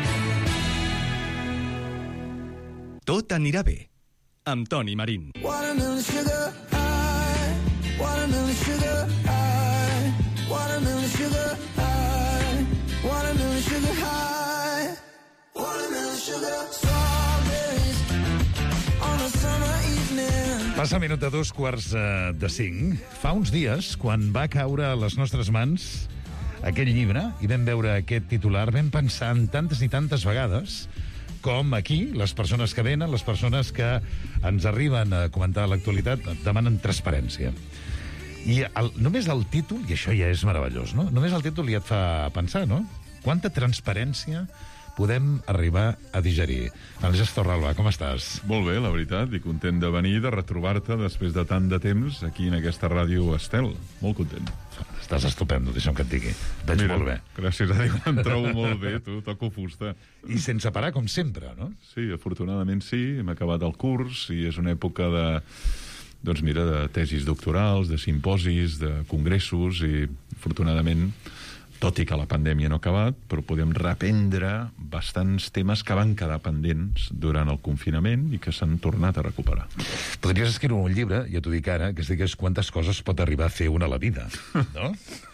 Tot anirà bé. Amb Toni Marín. Watermelon sugar high, watermelon sugar high, watermelon sugar high, watermelon sugar high, watermelon sugar strawberries on a summer evening. Passa minut de dos quarts eh, de cinc. Fa uns dies, quan va caure a les nostres mans aquest llibre i vam veure aquest titular, vam pensar en tantes i tantes vegades com aquí, les persones que venen, les persones que ens arriben a comentar l'actualitat, demanen transparència. I el, només el títol, i això ja és meravellós, no? Només el títol ja et fa pensar, no? Quanta transparència podem arribar a digerir. Àngels Torralba, com estàs? Molt bé, la veritat, i content de venir, de retrobar-te després de tant de temps aquí en aquesta ràdio Estel. Molt content. Estàs estupendo, deixa'm que et digui. Veig Mira, molt bé. Gràcies a Déu, em trobo molt bé, tu, toco fusta. I sense parar, com sempre, no? Sí, afortunadament sí, hem acabat el curs i és una època de, doncs mira, de tesis doctorals, de simposis, de congressos i, afortunadament, tot i que la pandèmia no ha acabat, però podem reprendre bastants temes que van quedar pendents durant el confinament i que s'han tornat a recuperar. Podries escriure un llibre, ja t'ho dic ara, que es digués quantes coses pot arribar a fer una a la vida, no?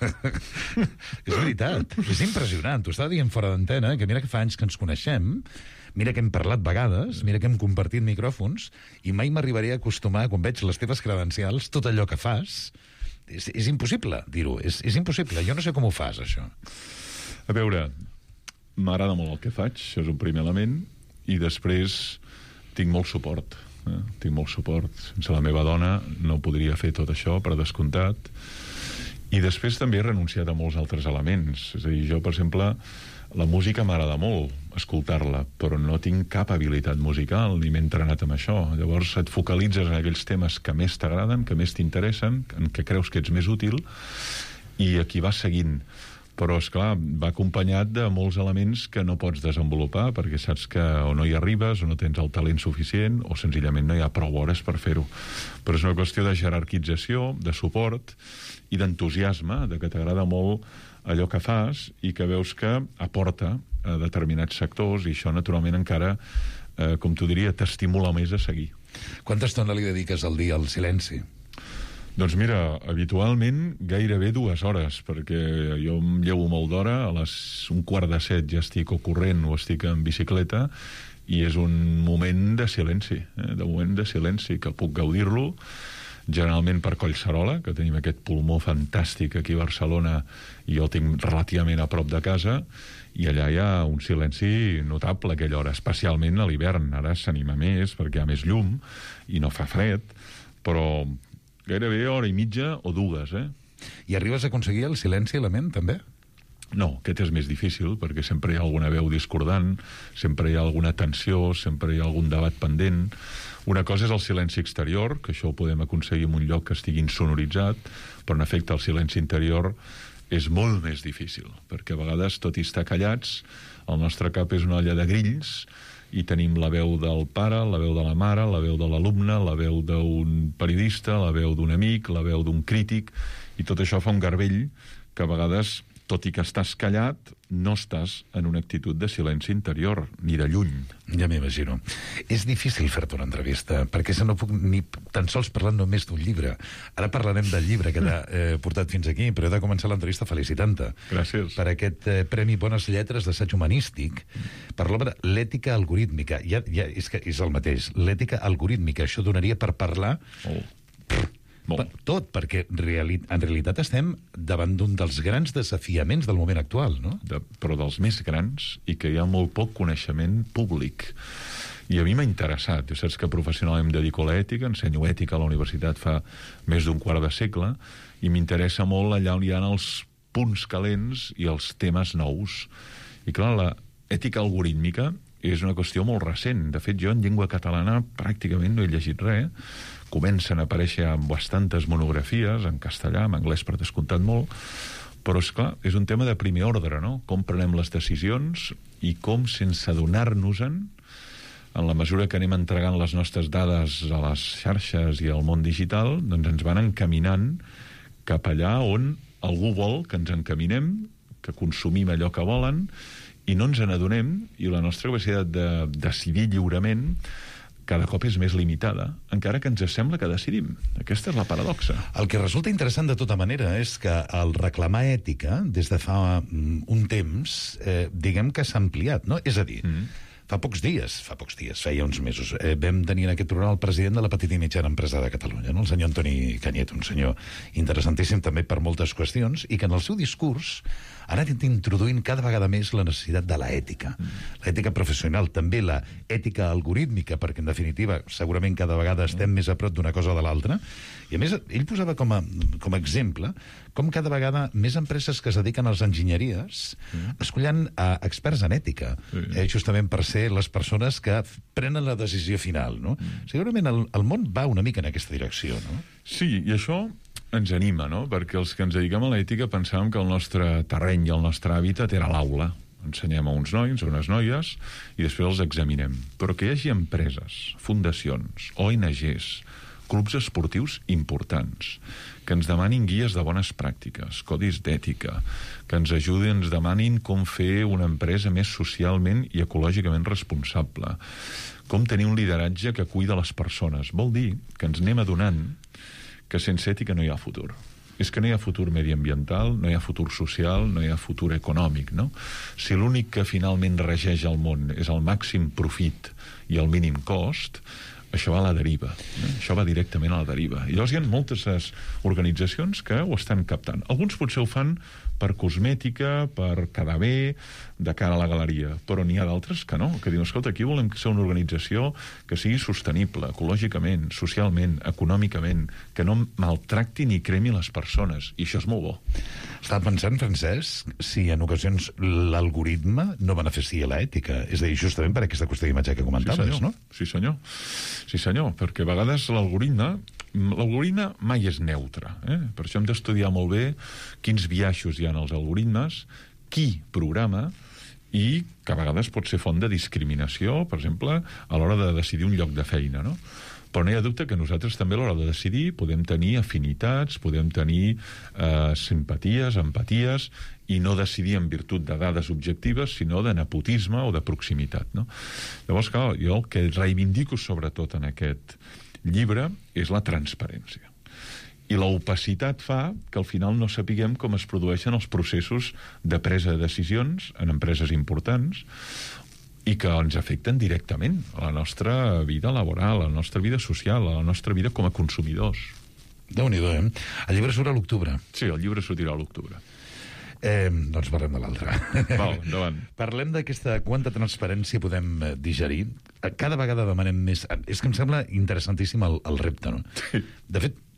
És veritat, és impressionant. T'ho estava dient fora d'antena, que mira que fa anys que ens coneixem, mira que hem parlat vegades, mira que hem compartit micròfons, i mai m'arribaré a acostumar, quan veig les teves credencials, tot allò que fas. És, és impossible dir-ho, és, és impossible. Jo no sé com ho fas, això. A veure, m'agrada molt el que faig, això és un primer element, i després tinc molt suport. Eh? Tinc molt suport. Sense la meva dona no podria fer tot això, per descomptat. I després també he renunciat a molts altres elements. És a dir, jo, per exemple, la música m'agrada molt, escoltar-la, però no tinc cap habilitat musical, ni m'he entrenat amb això. Llavors et focalitzes en aquells temes que més t'agraden, que més t'interessen, en què creus que ets més útil, i aquí vas seguint. Però, esclar, va acompanyat de molts elements que no pots desenvolupar, perquè saps que o no hi arribes, o no tens el talent suficient, o senzillament no hi ha prou hores per fer-ho. Però és una qüestió de jerarquització, de suport i d'entusiasme, de que t'agrada molt allò que fas i que veus que aporta a determinats sectors, i això, naturalment, encara, eh, com t'ho diria, t'estimula més a seguir. Quanta estona li dediques al dia al silenci? Doncs mira, habitualment gairebé dues hores, perquè jo em llevo molt d'hora, a les un quart de set ja estic o corrent o estic en bicicleta, i és un moment de silenci, eh? de moment de silenci, que puc gaudir-lo, generalment per Collserola, que tenim aquest pulmó fantàstic aquí a Barcelona, i jo el tinc relativament a prop de casa, i allà hi ha un silenci notable a aquella hora, especialment a l'hivern. Ara s'anima més perquè hi ha més llum i no fa fred, però gairebé hora i mitja o dues, eh? I arribes a aconseguir el silenci i la ment, també? No, aquest és més difícil, perquè sempre hi ha alguna veu discordant, sempre hi ha alguna tensió, sempre hi ha algun debat pendent. Una cosa és el silenci exterior, que això ho podem aconseguir en un lloc que estigui insonoritzat, però en efecte el silenci interior és molt més difícil, perquè a vegades, tot i estar callats, el nostre cap és una olla de grills, i tenim la veu del pare, la veu de la mare, la veu de l'alumne, la veu d'un periodista, la veu d'un amic, la veu d'un crític, i tot això fa un garbell que a vegades, tot i que estàs callat, no estàs en una actitud de silenci interior, ni de lluny. Ja m'imagino. És difícil fer-te una entrevista, perquè se no puc ni tan sols parlar només d'un llibre. Ara parlarem del llibre que t'ha eh, portat fins aquí, però he de començar l'entrevista felicitant-te. Gràcies. Per aquest eh, Premi Bones Lletres d'assaig humanístic, per l'obra L'ètica algorítmica. Ja, ja, és que és el mateix. L'ètica algorítmica, això donaria per parlar... Oh. Per, tot, perquè reali en realitat estem davant d'un dels grans desafiaments del moment actual, no? De, però dels més grans, i que hi ha molt poc coneixement públic. I a mi m'ha interessat. Jo saps que professionalment em dedico a l'ètica, ensenyo ètica a la universitat fa més d'un quart de segle, i m'interessa molt allà on hi ha els punts calents i els temes nous. I clar, la ètica algorítmica és una qüestió molt recent. De fet, jo en llengua catalana pràcticament no he llegit res. Comencen a aparèixer amb bastantes monografies, en castellà, en anglès per descomptat molt, però, és clar, és un tema de primer ordre, no? Com prenem les decisions i com, sense adonar-nos-en, en la mesura que anem entregant les nostres dades a les xarxes i al món digital, doncs ens van encaminant cap allà on algú vol que ens encaminem, que consumim allò que volen, i no ens n'adonem, i la nostra capacitat de decidir lliurement cada cop és més limitada, encara que ens sembla que decidim. Aquesta és la paradoxa. El que resulta interessant de tota manera és que el reclamar ètica, des de fa un temps, eh, diguem que s'ha ampliat, no? És a dir, mm. fa pocs dies, fa pocs dies, feia uns mesos, eh, vam tenir en aquest programa el president de la petita i mitjana empresa de Catalunya, no? El senyor Antoni Canyet, un senyor interessantíssim també per moltes qüestions, i que en el seu discurs ha anat introduint cada vegada més la necessitat de l'ètica. Mm. L'ètica professional, també la ètica algorítmica, perquè, en definitiva, segurament cada vegada estem mm. més a prop d'una cosa o de l'altra. I, a més, ell posava com a, com a exemple com cada vegada més empreses que es dediquen a les enginyeries mm. escollen a experts en ètica, mm. eh, justament per ser les persones que prenen la decisió final, no? Mm. Segurament el, el món va una mica en aquesta direcció, no? Sí, i això ens anima, no? Perquè els que ens dediquem a l'ètica pensàvem que el nostre terreny i el nostre hàbitat era l'aula. Ensenyem a uns nois, a unes noies, i després els examinem. Però que hi hagi empreses, fundacions, O N Ges, clubs esportius importants, que ens demanin guies de bones pràctiques, codis d'ètica, que ens ajudin, ens demanin com fer una empresa més socialment i ecològicament responsable, com tenir un lideratge que cuida les persones. Vol dir que ens anem adonant que sense ètica no hi ha futur. És que no hi ha futur mediambiental, no hi ha futur social, no hi ha futur econòmic, no? Si l'únic que finalment regeix el món és el màxim profit i el mínim cost, això va a la deriva. Eh? Això va directament a la deriva. I llavors hi ha moltes organitzacions que ho estan captant. Alguns potser ho fan per cosmètica, per quedar bé, de cara a la galeria, però n'hi ha d'altres que no, que diuen, escolta, aquí volem ser una organització que sigui sostenible, ecològicament, socialment, econòmicament, que no maltracti ni cremi les persones, i això és molt bo. Estava pensant, Francesc, si en ocasions l'algoritme no beneficia l'ètica, és a dir, justament per aquesta qüestió d'imatge que comentaves, sí, no? Sí, senyor. Sí, senyor, perquè a vegades l'algoritme l'algoritme mai és neutre, eh? Per això hem d'estudiar molt bé quins biaixos hi ha en els algoritmes, qui programa, i que a vegades pot ser font de discriminació, per exemple, a l'hora de decidir un lloc de feina, no? Però no hi ha dubte que nosaltres també a l'hora de decidir podem tenir afinitats, podem tenir eh, simpaties, empaties, i no decidir en virtut de dades objectives, sinó de nepotisme o de proximitat, no? Llavors, clar, jo el que reivindico sobretot en aquest llibre és la transparència. I l'opacitat fa que al final no sapiguem com es produeixen els processos de presa de decisions en empreses importants i que ens afecten directament a la nostra vida laboral, a la nostra vida social, a la nostra vida com a consumidors. Déu-n'hi-do, eh? El llibre surt a l'octubre. Sí, el llibre sortirà a l'octubre. Eh, doncs parlem de l'altre. Val, endavant. Parlem d'aquesta quanta transparència podem digerir. Cada vegada demanem més... És que em sembla interessantíssim el, el repte, no? Sí. De fet,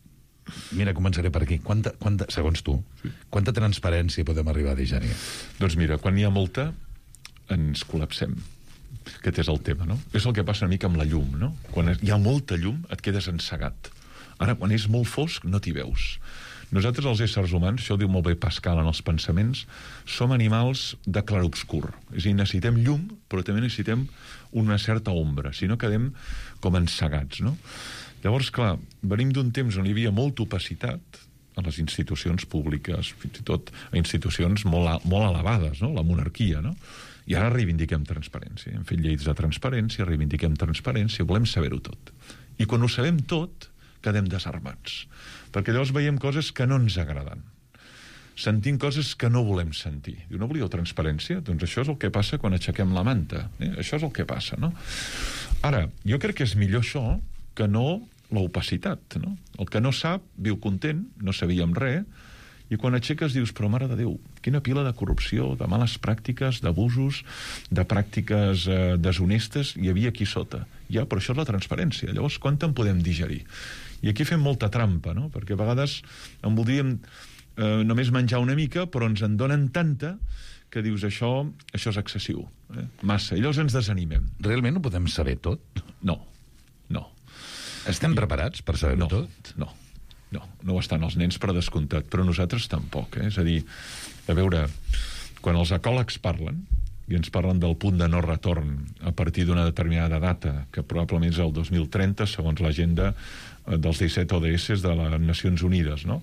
Mira, començaré per aquí. Quanta, quanta, segons tu, sí. quanta transparència podem arribar a digerir? Doncs mira, quan hi ha molta, ens col·lapsem. Aquest és el tema, no? És el que passa una mica amb la llum, no? Quan hi ha molta llum, et quedes encegat. Ara, quan és molt fosc, no t'hi veus. Nosaltres, els éssers humans, això ho diu molt bé Pascal en els pensaments, som animals de clarobscur. És a dir, necessitem llum, però també necessitem una certa ombra, si no quedem com encegats, no? Llavors, clar, venim d'un temps on hi havia molta opacitat a les institucions públiques, fins i tot a institucions molt, molt elevades, no? La monarquia, no? I ara reivindiquem transparència. Hem fet lleis de transparència, reivindiquem transparència, volem saber-ho tot. I quan ho sabem tot, quedem desarmats. Perquè llavors veiem coses que no ens agraden. Sentim coses que no volem sentir. Diu, no volíeu transparència? Doncs això és el que passa quan aixequem la manta. Eh? Això és el que passa, no? Ara, jo crec que és millor això que no l'opacitat, no? El que no sap viu content, no sabíem res, i quan aixeques dius, però mare de Déu, quina pila de corrupció, de males pràctiques, d'abusos, de pràctiques eh, deshonestes hi havia aquí sota. Ja, però això és la transparència. Llavors, quant en podem digerir? I aquí fem molta trampa, no? Perquè a vegades en voldríem eh, només menjar una mica, però ens en donen tanta que dius, això, això és excessiu. Eh? Massa. I llavors ens desanimem. Realment ho podem saber tot? No. No. Estem preparats per saber-ho no, tot? No. No, no ho estan els nens per descomptat, però nosaltres tampoc, eh? És a dir, a veure, quan els ecòlegs parlen, i ens parlen del punt de no retorn a partir d'una determinada data, que probablement és el dos mil trenta, segons l'agenda dels disset O D S de les Nacions Unides, no?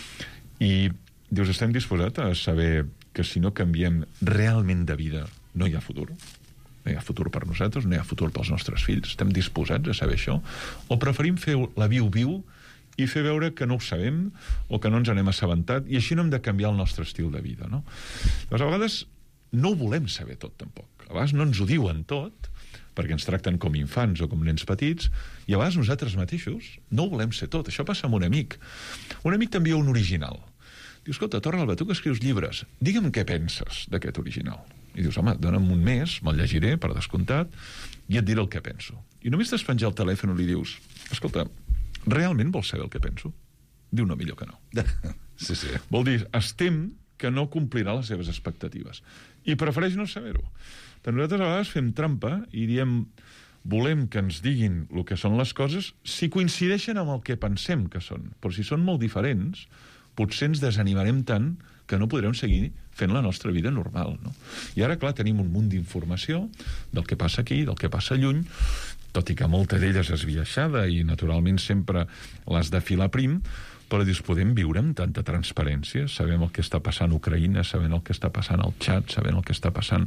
I dius, estem disposats a saber que si no canviem realment de vida no hi ha futur? No hi ha futur per nosaltres, no hi ha futur pels nostres fills. Estem disposats a saber això? O preferim fer la viu-viu i fer veure que no ho sabem o que no ens n'hem assabentat, i així no hem de canviar el nostre estil de vida, no? Doncs a vegades no ho volem saber tot, tampoc. A vegades no ens ho diuen tot, perquè ens tracten com infants o com nens petits, i a vegades nosaltres mateixos no ho volem ser tot. Això passa amb un amic. Un amic t'envia un original. Diu, escolta, Torralba, tu que escrius llibres, digue'm què penses d'aquest original. I dius, home, dona'm un mes, me'l llegiré, per descomptat, i et diré el que penso. I només t'has penjat el telèfon i li dius, escolta, realment vols saber el que penso? Diu, no, millor que no. Sí, sí. Vol dir, es tem que no complirà les seves expectatives. I prefereix no saber-ho. Però nosaltres a vegades fem trampa i diem, volem que ens diguin el que són les coses si coincideixen amb el que pensem que són. Però si són molt diferents, potser ens desanimarem tant que no podrem seguir fent la nostra vida normal, no? I ara, clar, tenim un munt d'informació del que passa aquí, del que passa lluny, tot i que molta d'elles és esbiaixada i naturalment sempre l'has de filar prim, però dius, podem viure amb tanta transparència, sabem el que està passant a Ucraïna, sabem el que està passant al Txad, sabem el que està passant...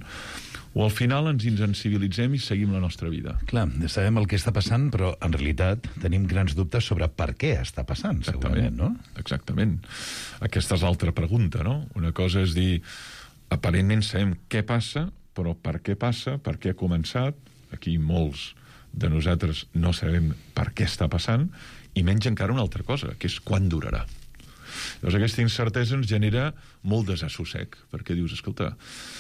O al final ens insensibilitzem i seguim la nostra vida. Clar, sabem el que està passant, però en realitat tenim grans dubtes sobre per què està passant, segurament, no? Exactament. Aquesta és l'altra pregunta, no? Una cosa és dir, aparentment sabem què passa, però per què passa, per què ha començat, aquí molts de nosaltres no sabem per què està passant, i menys encara una altra cosa, que és quan durarà. Llavors aquesta incertesa ens genera molt desassossec, perquè dius, escolta,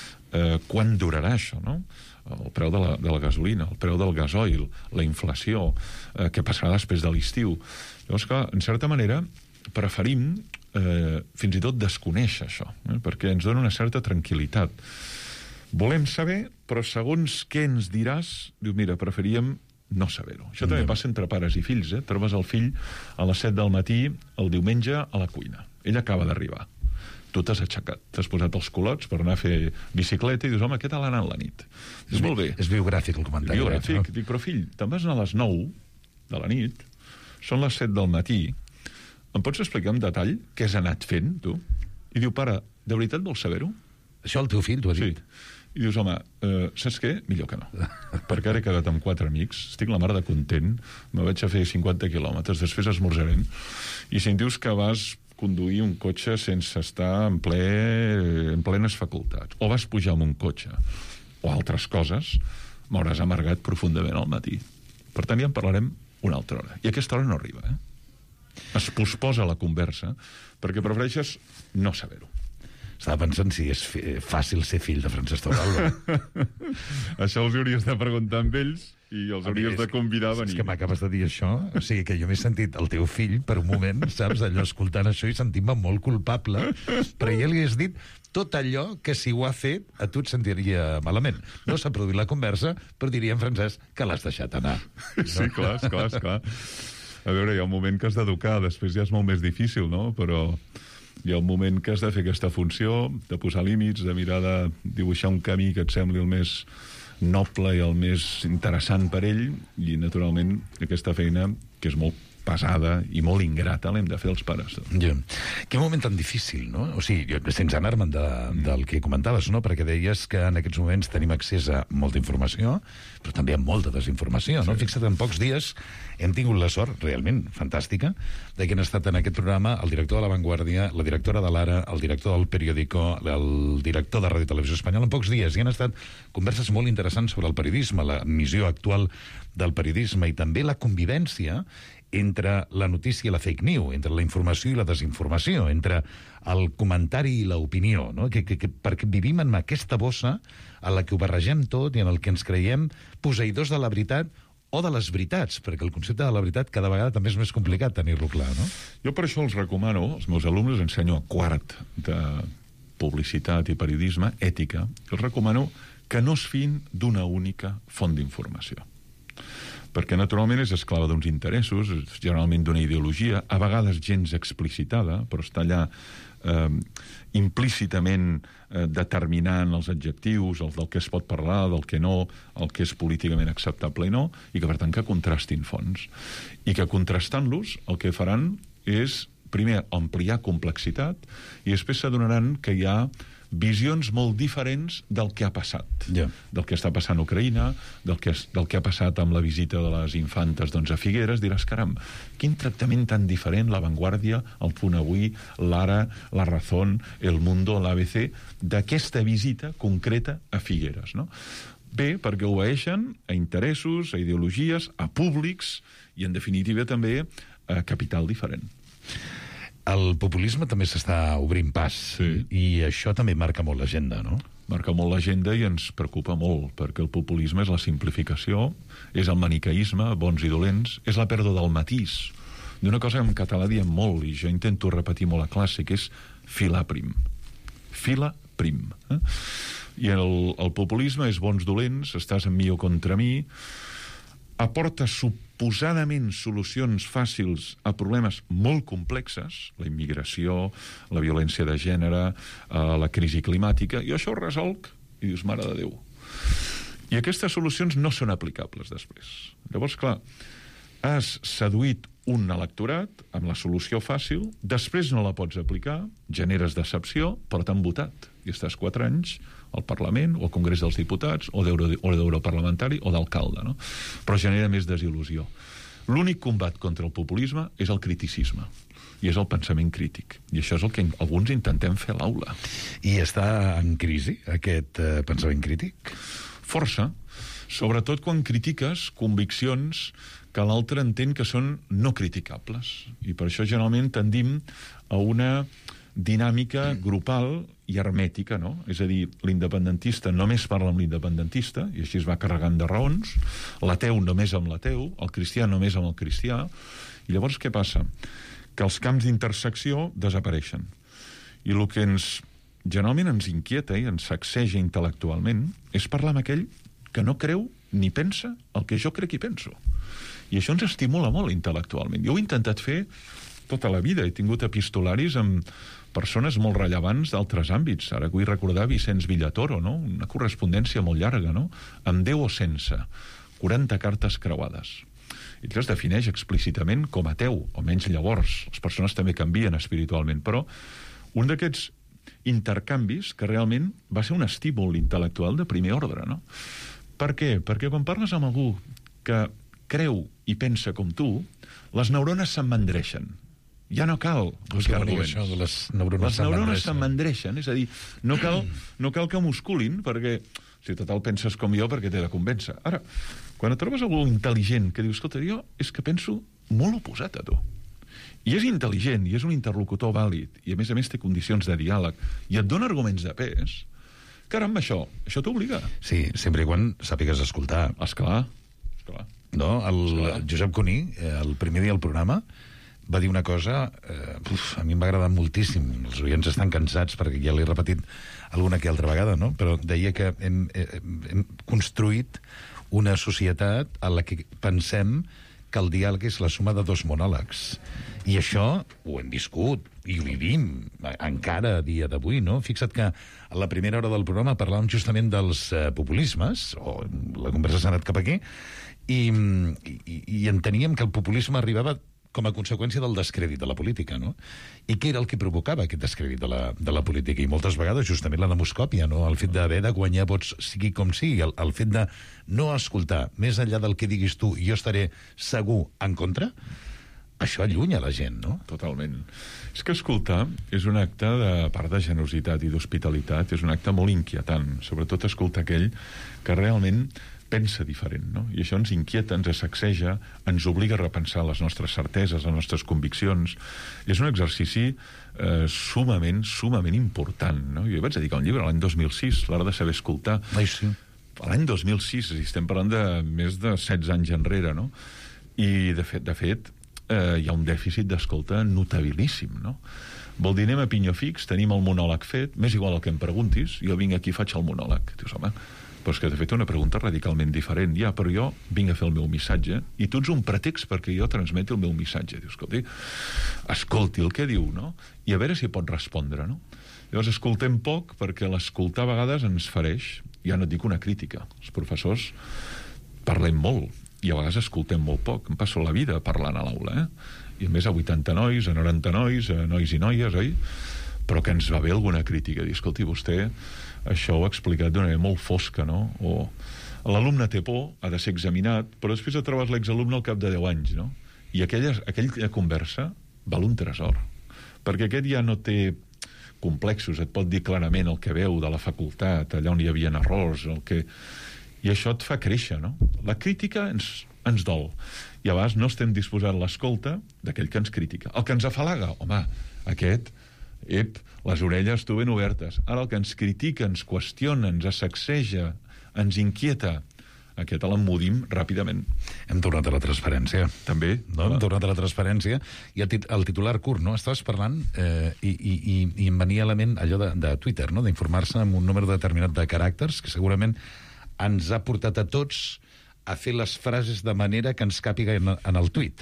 eh, quan durarà això, no? El preu de la, de la gasolina, el preu del gasoil, la inflació, eh, què passarà després de l'estiu. Llavors, clar, en certa manera, preferim eh, fins i tot desconèixer això, eh, perquè ens dona una certa tranquil·litat. Volem saber, però segons què ens diràs, diu, mira, preferíem no saber-ho. Això mm. també passa entre pares i fills, eh? Trobes el fill a les set del matí, el diumenge, a la cuina. Ell acaba d'arribar. Tu t'has aixecat, t'has posat els culots per anar a fer bicicleta i dius, home, què tal anant la nit? Dius, molt bé. És biogràfic el comentari. És biogràfic. No? Dic, però fill, te'n vas anar a les nou de la nit, són les set del matí, em pots explicar en detall què has anat fent, tu? I diu, pare, de veritat vols saber-ho? Això el teu fill t'ho ha dit? Sí. I dius, home, eh, saps què? Millor que no. Perquè ara he quedat amb quatre amics, estic la mar de content, me vaig a fer cinquanta quilòmetres, després esmorzarem, i si em dius que vas conduir un cotxe sense estar en, ple, en plenes facultats, o vas pujar amb un cotxe, o altres coses, m'hauràs amargat profundament al matí. Per tant, ja en parlarem una altra hora. I aquesta hora no arriba, eh? Es posposa la conversa, perquè prefereixes no saber-ho. Estava pensant si és fàcil ser fill de Francesc Torralba. Això els hauries de preguntar amb ells, i els hauries de convidar a venir. És que m'acabes de dir això, o sigui que jo m'he sentit el teu fill per un moment, saps, allò escoltant això i sentint-me molt culpable, però ja li has dit tot allò que si ho ha fet a tu et sentiria malament. No s'ha produït la conversa, però diria en francès que l'has deixat anar. Sí, clar, esclar, esclar. A veure, hi ha un moment que has d'educar, després ja és molt més difícil, no? Però hi ha un moment que has de fer aquesta funció, de posar límits, de mirar de dibuixar un camí que et sembli el més noble i el més interessant per ell, i, naturalment, aquesta feina, que és molt pesada i molt ingrata, l'hem de fer els pares. Ja. Quin moment tan difícil, no? O sigui, sense anar-me'n de, del que comentaves, no? Perquè deies que en aquests moments tenim accés a molta informació, però també a molta desinformació, no? Sí. Fixa't, en pocs dies hem tingut la sort, realment fantàstica, de que han estat en aquest programa el director de La Vanguardia, la directora de l'Ara, el director del Periódico, el director de Ràdio i Televisió Espanyola, en pocs dies, i han estat converses molt interessants sobre el periodisme, la missió actual del periodisme i també la convivència entre la notícia i la fake news, entre la informació i la desinformació, entre el comentari i l'opinió, no? Que, que, que, perquè vivim en aquesta bossa en la que ho barregem tot i en el que ens creiem posseïdors de la veritat o de les veritats, perquè el concepte de la veritat cada vegada també és més complicat tenir-lo clar, no? Jo per això els recomano, als meus alumnes ensenyo a quart de publicitat i periodisme, ètica, els recomano que no es fiïn d'una única font d'informació. Perquè naturalment és esclava d'uns interessos, generalment d'una ideologia, a vegades gens explicitada, però està allà eh, implícitament eh, determinant els adjectius, el del que es pot parlar, del que no, el que és políticament acceptable i no, i que per tant que contrastin fonts. I que contrastant-los el que faran és, primer, ampliar complexitat, i després s'adonaran que hi ha visions molt diferents del que ha passat. Yeah. Del que està passant a Ucraïna, del que, del que ha passat amb la visita de les infantes doncs, a Figueres. Diràs, caram, quin tractament tan diferent La Vanguardia, El Punt Avui, l'Ara, La Razón, El Mundo, l'A B C, d'aquesta visita concreta a Figueres, no? Bé, perquè obeeixen a interessos, a ideologies, a públics i, en definitiva, també a capital diferent. El populisme també s'està obrint pas, sí. I això també marca molt l'agenda, no? Marca molt l'agenda i ens preocupa molt, perquè el populisme és la simplificació, és el maniqueisme, bons i dolents, és la pèrdua del matís, d'una cosa que en català diem molt, i jo intento repetir molt a classe, que és filar prim. Fila prim. Eh? I el, el populisme és bons dolents, estàs amb mi o contra mi, aporta suposadament solucions fàcils a problemes molt complexes, la immigració, la violència de gènere, eh, la crisi climàtica, i això ho resolc, i dius, mare de Déu. I aquestes solucions no són aplicables després. Llavors, clar, has seduït un electorat amb la solució fàcil, després no la pots aplicar, generes decepció, però t'han votat. I estàs quatre anys al Parlament, o al Congrés dels Diputats, o d'europarlamentari, o d'alcalde, no? Però genera més desil·lusió. L'únic combat contra el populisme és el criticisme, i és el pensament crític. I això és el que alguns intentem fer a l'aula. I està en crisi, aquest eh, pensament crític? Força. Sobretot quan critiques conviccions que l'altre entén que són no criticables. I per això generalment tendim a una dinàmica grupal i hermètica, no? És a dir, l'independentista només parla amb l'independentista, i així es va carregant de raons, l'ateu només amb l'ateu, el cristià només amb el cristià, i llavors què passa? Que els camps d'intersecció desapareixen. I el que ens, generalment ens inquieta i ens sacseja intel·lectualment és parlar amb aquell que no creu ni pensa el que jo crec i penso. I això ens estimula molt intel·lectualment. Jo ho he intentat fer tota la vida. He tingut epistolaris amb persones molt rellevants d'altres àmbits. Ara vull recordar Vicenç Villatoro, no? Una correspondència molt llarga, no? Amb Déu o sense. quaranta cartes creuades. I es defineix explícitament com ateu, o menys llavors. Les persones també canvien espiritualment, però un d'aquests intercanvis que realment va ser un estímul intel·lectual de primer ordre, no? Per què? Perquè quan parles amb algú que creu i pensa com tu, les neurones s'emmandreixen. Ja no cal buscar arguments. Això de les neurones, les neurones s'emmandreixen, és a dir, no cal, no cal que musculin, perquè si total penses com jo, perquè t'he de convèncer. Ara, quan et trobes algú intel·ligent que dius, escolta, jo és que penso molt oposat a tu, i és intel·ligent, i és un interlocutor vàlid, i a més a més té condicions de diàleg, i et dona arguments de pes, caram, això, això t'obliga. Sí, sempre i quan sàpigues escoltar. Esclar, Esclar. No? El Esclar. Josep Cuní, el primer dia del programa, va dir una cosa, eh, uf, a mi em va agradar moltíssim. Els oients estan cansats perquè ja l'he repetit alguna que altra vegada, no? Però deia que hem, hem, hem construït una societat a la que pensem que el diàleg és la suma de dos monòlegs. I això ho hem viscut i ho vivim encara a dia d'avui, no? Fixa't que a la primera hora del programa parlàvem justament dels eh, populismes, o la conversa s'ha anat cap aquí, i, i, i enteníem que el populisme arribava com a conseqüència del descrèdit de la política, no? I què era el que provocava aquest descrèdit de la, de la política? I moltes vegades justament la demoscòpia, no? El fet d'haver de guanyar vots sigui com sigui, el, el fet de no escoltar, més enllà del que diguis tu, jo estaré segur en contra, això allunya la gent, no? Totalment. És que escoltar és un acte de part de generositat i d'hospitalitat, és un acte molt inquietant, sobretot escoltar aquell que realment pensa diferent, no? I això ens inquieta, ens sacseja, ens obliga a repensar les nostres certeses, les nostres conviccions. És un exercici eh, sumament, sumament important, no? Jo vaig dedicar un llibre l'any dos mil sis, l'art de saber escoltar. Ai, sí. L'any dos mil sis, estem parlant de més de setze anys enrere, no? I, de fet, de fet eh, hi ha un dèficit d'escolta notabilíssim, no? Vol dir, anem a pinyó fix, tenim el monòleg fet, m'és igual el que em preguntis, jo vinc aquí i faig el monòleg. Dius, home, però és que t'he fet una pregunta radicalment diferent. Ja, però jo vinc a fer el meu missatge i tu ets un pretext perquè jo transmeti el meu missatge. Dius, escolti, escolti el que diu, no? I a veure si pot respondre, no? Llavors, escoltem poc perquè l'escoltar a vegades ens fereix. Ja no et dic una crítica. Els professors parlem molt i a vegades escoltem molt poc. Em passo la vida parlant a l'aula, eh? I a més a vuitanta nois, a noranta nois, a nois i noies, oi? Però que ens va bé alguna crítica. Dir, escolti, vostè això ho ha explicat d'una manera molt fosca, no? O l'alumne té por, ha de ser examinat, però després et trobes l'exalumne al cap de deu anys, no? I aquella, aquella conversa val un tresor, perquè aquest ja no té complexos, et pot dir clarament el que veu de la facultat, allà on hi havia errors, el que... i això et fa créixer, no? La crítica ens, ens dol, i a vegades no estem disposats a l'escolta d'aquell que ens critica. El que ens afalaga, home, aquest... ep, les orelles tu ben obertes. Ara el que ens critica, ens qüestiona, ens sacseja, ens inquieta, aquest l'emmudim ràpidament. Hem tornat a la transparència. També. No? Hem tornat a la transparència. I el, tit el titular curt, no? Estaves parlant eh, i, i, i em venia a la ment allò de, de Twitter, no? D'informar-se amb un número determinat de caràcters que segurament ens ha portat a tots a fer les frases de manera que ens càpiga en, en el tuit.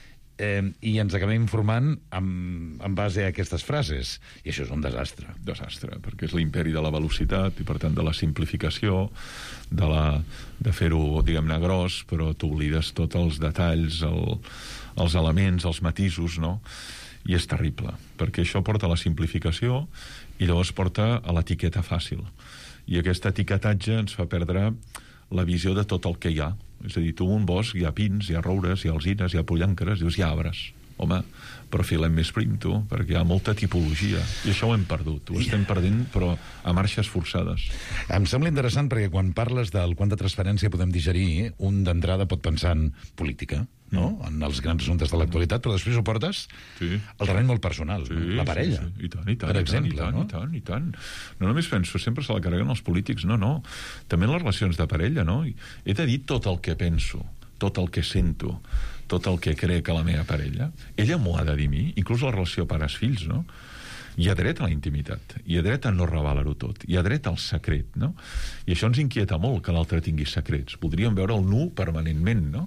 Eh, i ens acabem informant amb, en base a aquestes frases, i això és un desastre. Desastre, perquè és l'imperi de la velocitat i per tant de la simplificació, de, la, de fer-ho, diguem-ne, gros, però t'oblides tots els detalls, el, els elements, els matisos, no? I és terrible, perquè això porta a la simplificació i llavors porta a l'etiqueta fàcil. I aquest etiquetatge ens fa perdre la visió de tot el que hi ha. És a dir, tu un bosc hi ha pins, hi ha roures, hi ha alzines, hi ha pollancres, dius, hi ha arbres. Home, però filem més prim, tu, perquè hi ha molta tipologia. I això ho hem perdut. Ho estem perdent, però a marxes forçades. Em sembla interessant perquè quan parles del quant de transparència podem digerir, un d'entrada pot pensar en política, no? Mm. En els grans assumptes de l'actualitat, però després ho portes sí. al terreny molt personal, sí, la parella. Sí, sí. I tant, i tant, per i exemple, tant, no? i tant, i tant. No només penso, sempre se la carreguen els polítics, no, no. També en les relacions de parella, no? He de dir tot el que penso, tot el que sento, tot el que crec a la meva parella. Ella m'ho ha de dir a mi, inclús la relació pares-fills, no? Hi ha dret a la intimitat, hi ha dret a no revelar-ho tot, hi ha dret al secret, no? I això ens inquieta molt, que l'altre tingui secrets. Voldríem veure el nu permanentment, no?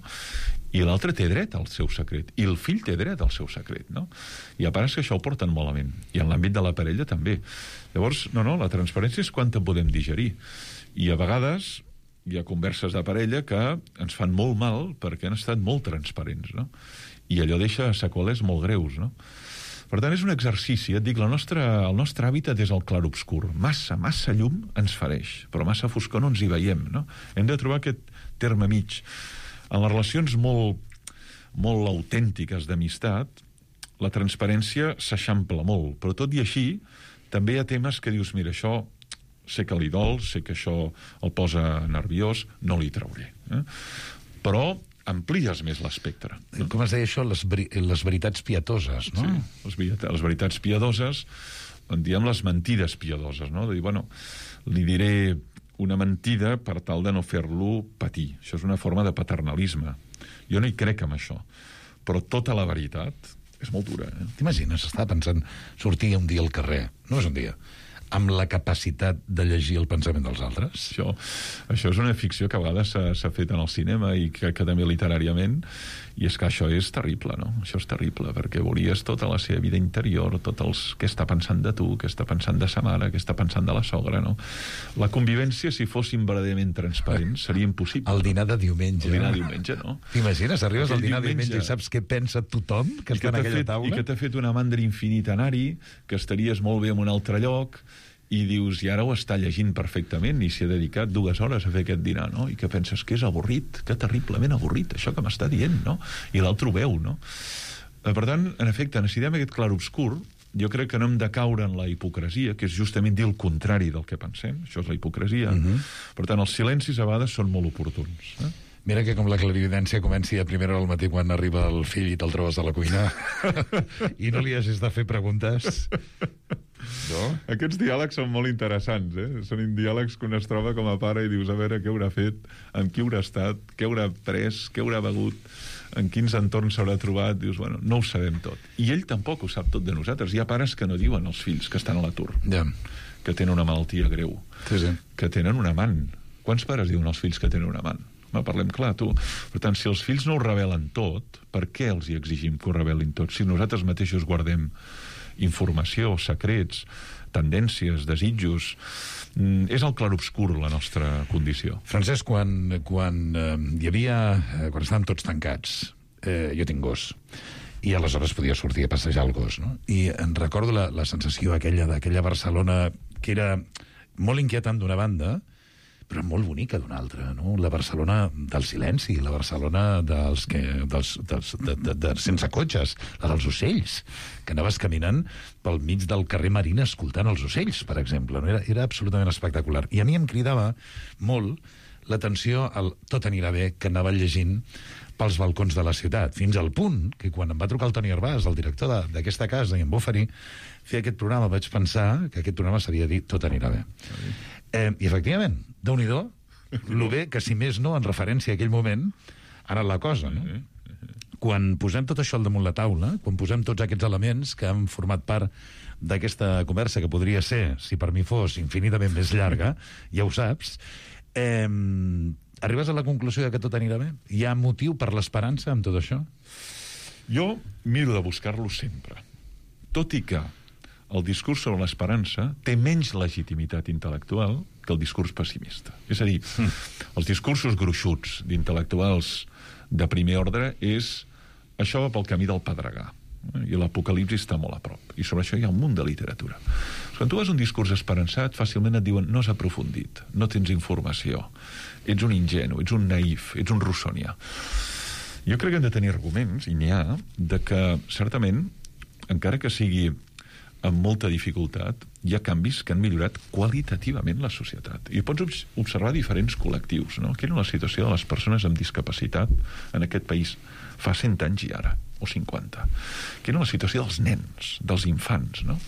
I l'altre té dret al seu secret, i el fill té dret al seu secret, no? I a pares que això ho porten malament, i en l'àmbit de la parella també. Llavors, no, no, la transparència és quanta podem digerir. I a vegades hi ha converses de parella que ens fan molt mal perquè han estat molt transparents, no? I allò deixa seqüeles molt greus, no? Per tant, és un exercici, et dic, la nostra, el nostre hàbitat és el clarobscur. Massa, massa llum ens fereix, però massa foscor no ens hi veiem, no? Hem de trobar aquest terme mig. En les relacions molt, molt autèntiques d'amistat, la transparència s'eixampla molt, però tot i així, també hi ha temes que dius, mira, això sé que li dol, sé que això el posa nerviós, no li trauré. Eh? Però amplies més l'espectre. No? Com es deia això? Les, veri les veritats pietoses, no? Sí, les, veritat les veritats piadoses, en diem les mentides piadoses, no? De dir, bueno, li diré una mentida per tal de no fer-lo patir. Això és una forma de paternalisme. Jo no hi crec en això. Però tota la veritat és molt dura. Eh? T'imagines? Estava pensant sortir un dia al carrer. No és un dia. Amb la capacitat de llegir el pensament dels altres? Això, això és una ficció que a vegades s'ha fet en el cinema i que, que també literàriament, i és que això és terrible, no? Això és terrible, perquè veuries tota la seva vida interior, tot els què està pensant de tu, què està pensant de sa mare, què està pensant de la sogra, no? La convivència, si fossin verdaderament transparents, seria impossible. El dinar de diumenge. El dinar de diumenge, no? T'imagines? Arribes al dinar de diumenge i saps què pensa tothom que està en aquella fet, taula? I que t'ha fet una mandra infinit anar-hi, que estaries molt bé en un altre lloc, i dius, i ara ho està llegint perfectament i s'hi ha dedicat dues hores a fer aquest dinar, no? I que penses que és avorrit, que terriblement avorrit, això que m'està dient, no? I l'altre ho veu, no? Per tant, en efecte, necessitem aquest clarobscur. Jo crec que no hem de caure en la hipocresia, que és justament dir el contrari del que pensem. Això és la hipocresia. Mhm. Per tant, els silencis a vegades són molt oportuns. Eh? Mira que com la clarividència comenci a primera hora al matí quan arriba el fill i te'l trobes a la cuina i no li hagis de fer preguntes. No? Aquests diàlegs són molt interessants, eh? Són diàlegs que un es troba com a pare i dius, a veure, què haurà fet, amb qui haurà estat, què haurà pres, què haurà begut, en quins entorns s'haurà trobat. Dius, bueno, no ho sabem tot. I ell tampoc ho sap tot de nosaltres. Hi ha pares que no diuen als fills que estan a l'atur, ja. que tenen una malaltia greu, sí, sí. que tenen un amant. Quants pares diuen als fills que tenen un amant? Ma, parlem clar, tu. Per tant, si els fills no ho revelen tot, per què els hi exigim que ho revelin tot? Si nosaltres mateixos guardem informació, secrets, tendències, desitjos, és el clarobscur la nostra condició. Francesc, quan, quan eh, hi havia... Eh, quan estàvem tots tancats, eh, jo tinc gos, i aleshores podia sortir a passejar el gos, no? I em recordo la, la sensació aquella d'aquella Barcelona que era molt inquietant d'una banda, però molt bonica d'una altra, no? La Barcelona del silenci, la Barcelona dels que, dels, dels, de, de, de, sense cotxes, la dels ocells, que anaves caminant pel mig del carrer Marina escoltant els ocells, per exemple. No? Era, era absolutament espectacular. I a mi em cridava molt l'atenció al tot anirà bé que anava llegint pels balcons de la ciutat, fins al punt que quan em va trucar el Toni Arbàs, el director d'aquesta casa, i em va oferir fer aquest programa, vaig pensar que aquest programa seria dir tot anirà bé. Eh, I efectivament, déu-n'hi-do, lo bé que, si més no, en referència a aquell moment, ha anat la cosa, no? Quan posem tot això al damunt la taula, quan posem tots aquests elements que han format part d'aquesta conversa, que podria ser, si per mi fos, infinitament més llarga, ja ho saps, eh, arribes a la conclusió de que tot anirà bé? Hi ha motiu per l'esperança amb tot això? Jo miro de buscar-lo sempre. Tot i que el discurs sobre l'esperança té menys legitimitat intel·lectual que el discurs pessimista. És a dir, mm. els discursos gruixuts d'intel·lectuals de primer ordre és això va pel camí del pedregar, i l'apocalipsi està molt a prop. I sobre això hi ha un munt de literatura. Quan tu vas un discurs esperançat, fàcilment et diuen no has aprofundit, no tens informació, ets un ingenu, ets un naïf, ets un rossonià. Jo crec que hem de tenir arguments, i n'hi ha, de que, certament, encara que sigui amb molta dificultat, hi ha canvis que han millorat qualitativament la societat. I pots observar diferents col·lectius, no? Quina és la situació de les persones amb discapacitat en aquest país fa cent anys i ara, o cinquanta? Quina és la situació dels nens, dels infants, no?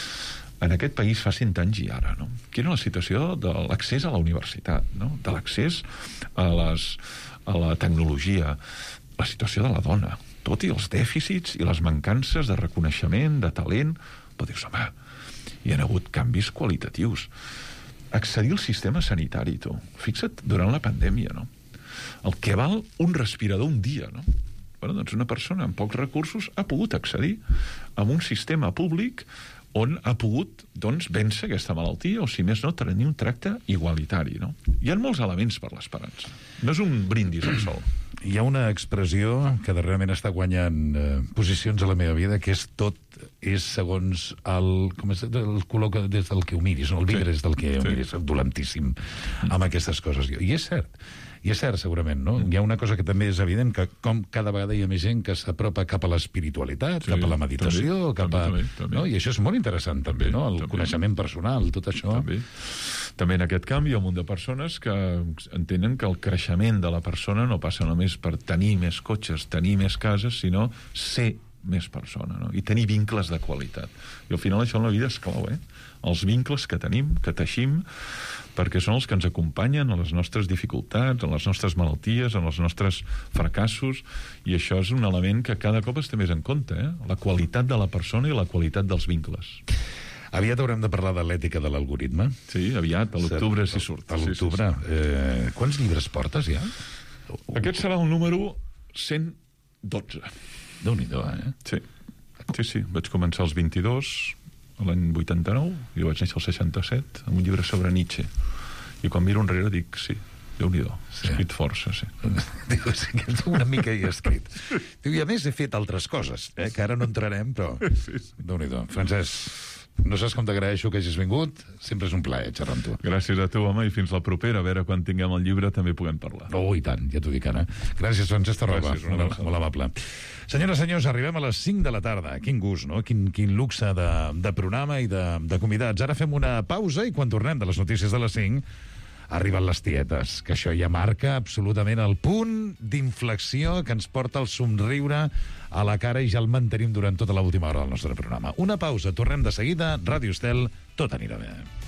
En aquest país fa cent anys i ara, no? Quina és la situació de l'accés a la universitat, no? De l'accés a, les, a la tecnologia, la situació de la dona, tot i els dèficits i les mancances de reconeixement, de talent, però dius, home, hi ha hagut canvis qualitatius. Accedir al sistema sanitari, tu. Fixa't, durant la pandèmia, no? El que val un respirador un dia, no? Bueno, doncs una persona amb pocs recursos ha pogut accedir a un sistema públic on ha pogut, doncs, vèncer aquesta malaltia, o si més no, tenir un tracte igualitari, no? Hi ha molts elements per l'esperança. No és un brindis al sol. Hi ha una expressió que darrerament està guanyant eh, posicions a la meva vida, que és tot és segons el, com és, el color que, des del que ho miris, no? El vidre és del que ho miris, dolentíssim amb aquestes coses. I és cert, i és cert segurament, no? Hi ha una cosa que també és evident, que com cada vegada hi ha més gent que s'apropa cap a l'espiritualitat, sí, cap a la meditació, també, cap a... També, també. No? I això és molt interessant també, també no? El també. Coneixement personal, tot això. També. També en aquest camp hi ha un munt de persones que entenen que el creixement de la persona no passa només per tenir més cotxes, tenir més cases, sinó ser més persona, no? I tenir vincles de qualitat. I al final això en la vida és clau, eh? Els vincles que tenim, que teixim, perquè són els que ens acompanyen en les nostres dificultats, en les nostres malalties, en els nostres fracassos, i això és un element que cada cop es té més en compte, eh? La qualitat de la persona i la qualitat dels vincles. Aviat haurem de parlar de l'ètica de l'algoritme. Sí, aviat, a l'octubre si surt. A l'octubre. Sí, sí, sí. Eh, quants llibres portes ja? Aquest serà el número cent dotze. Déu-n'hi-do, eh? Sí. Sí, sí. Vaig començar als vint-i-dos, l'any vuitanta-nou, i vaig néixer al seixanta-set, amb un llibre sobre Nietzsche. I quan miro enrere dic, sí, Déu-n'hi-do. Sí. Escrit força, sí. Diu, sí, que una mica hi he escrit. Diu, i a més he fet altres coses, eh, que ara no entrarem, però... Sí, sí. Déu-n'hi-do. Francesc, no saps com t'agraeixo que hagis vingut? Sempre és un plaer xerrar amb tu. Gràcies a tu, home, i fins la propera. A veure, quan tinguem el llibre també puguem parlar. Oh, i tant, ja t'ho dic ara. Gràcies, Francesc Tarroba. Gràcies, molt, molt amable. Senyores, senyors, arribem a les cinc de la tarda. Quin gust, no? Quin, quin luxe de, de programa i de, de convidats. Ara fem una pausa i quan tornem de les notícies de les cinc arriben les tietes, que això ja marca absolutament el punt d'inflexió que ens porta el somriure a la cara i ja el mantenim durant tota l'última hora del nostre programa. Una pausa, tornem de seguida. Ràdio Estel, tot anirà bé.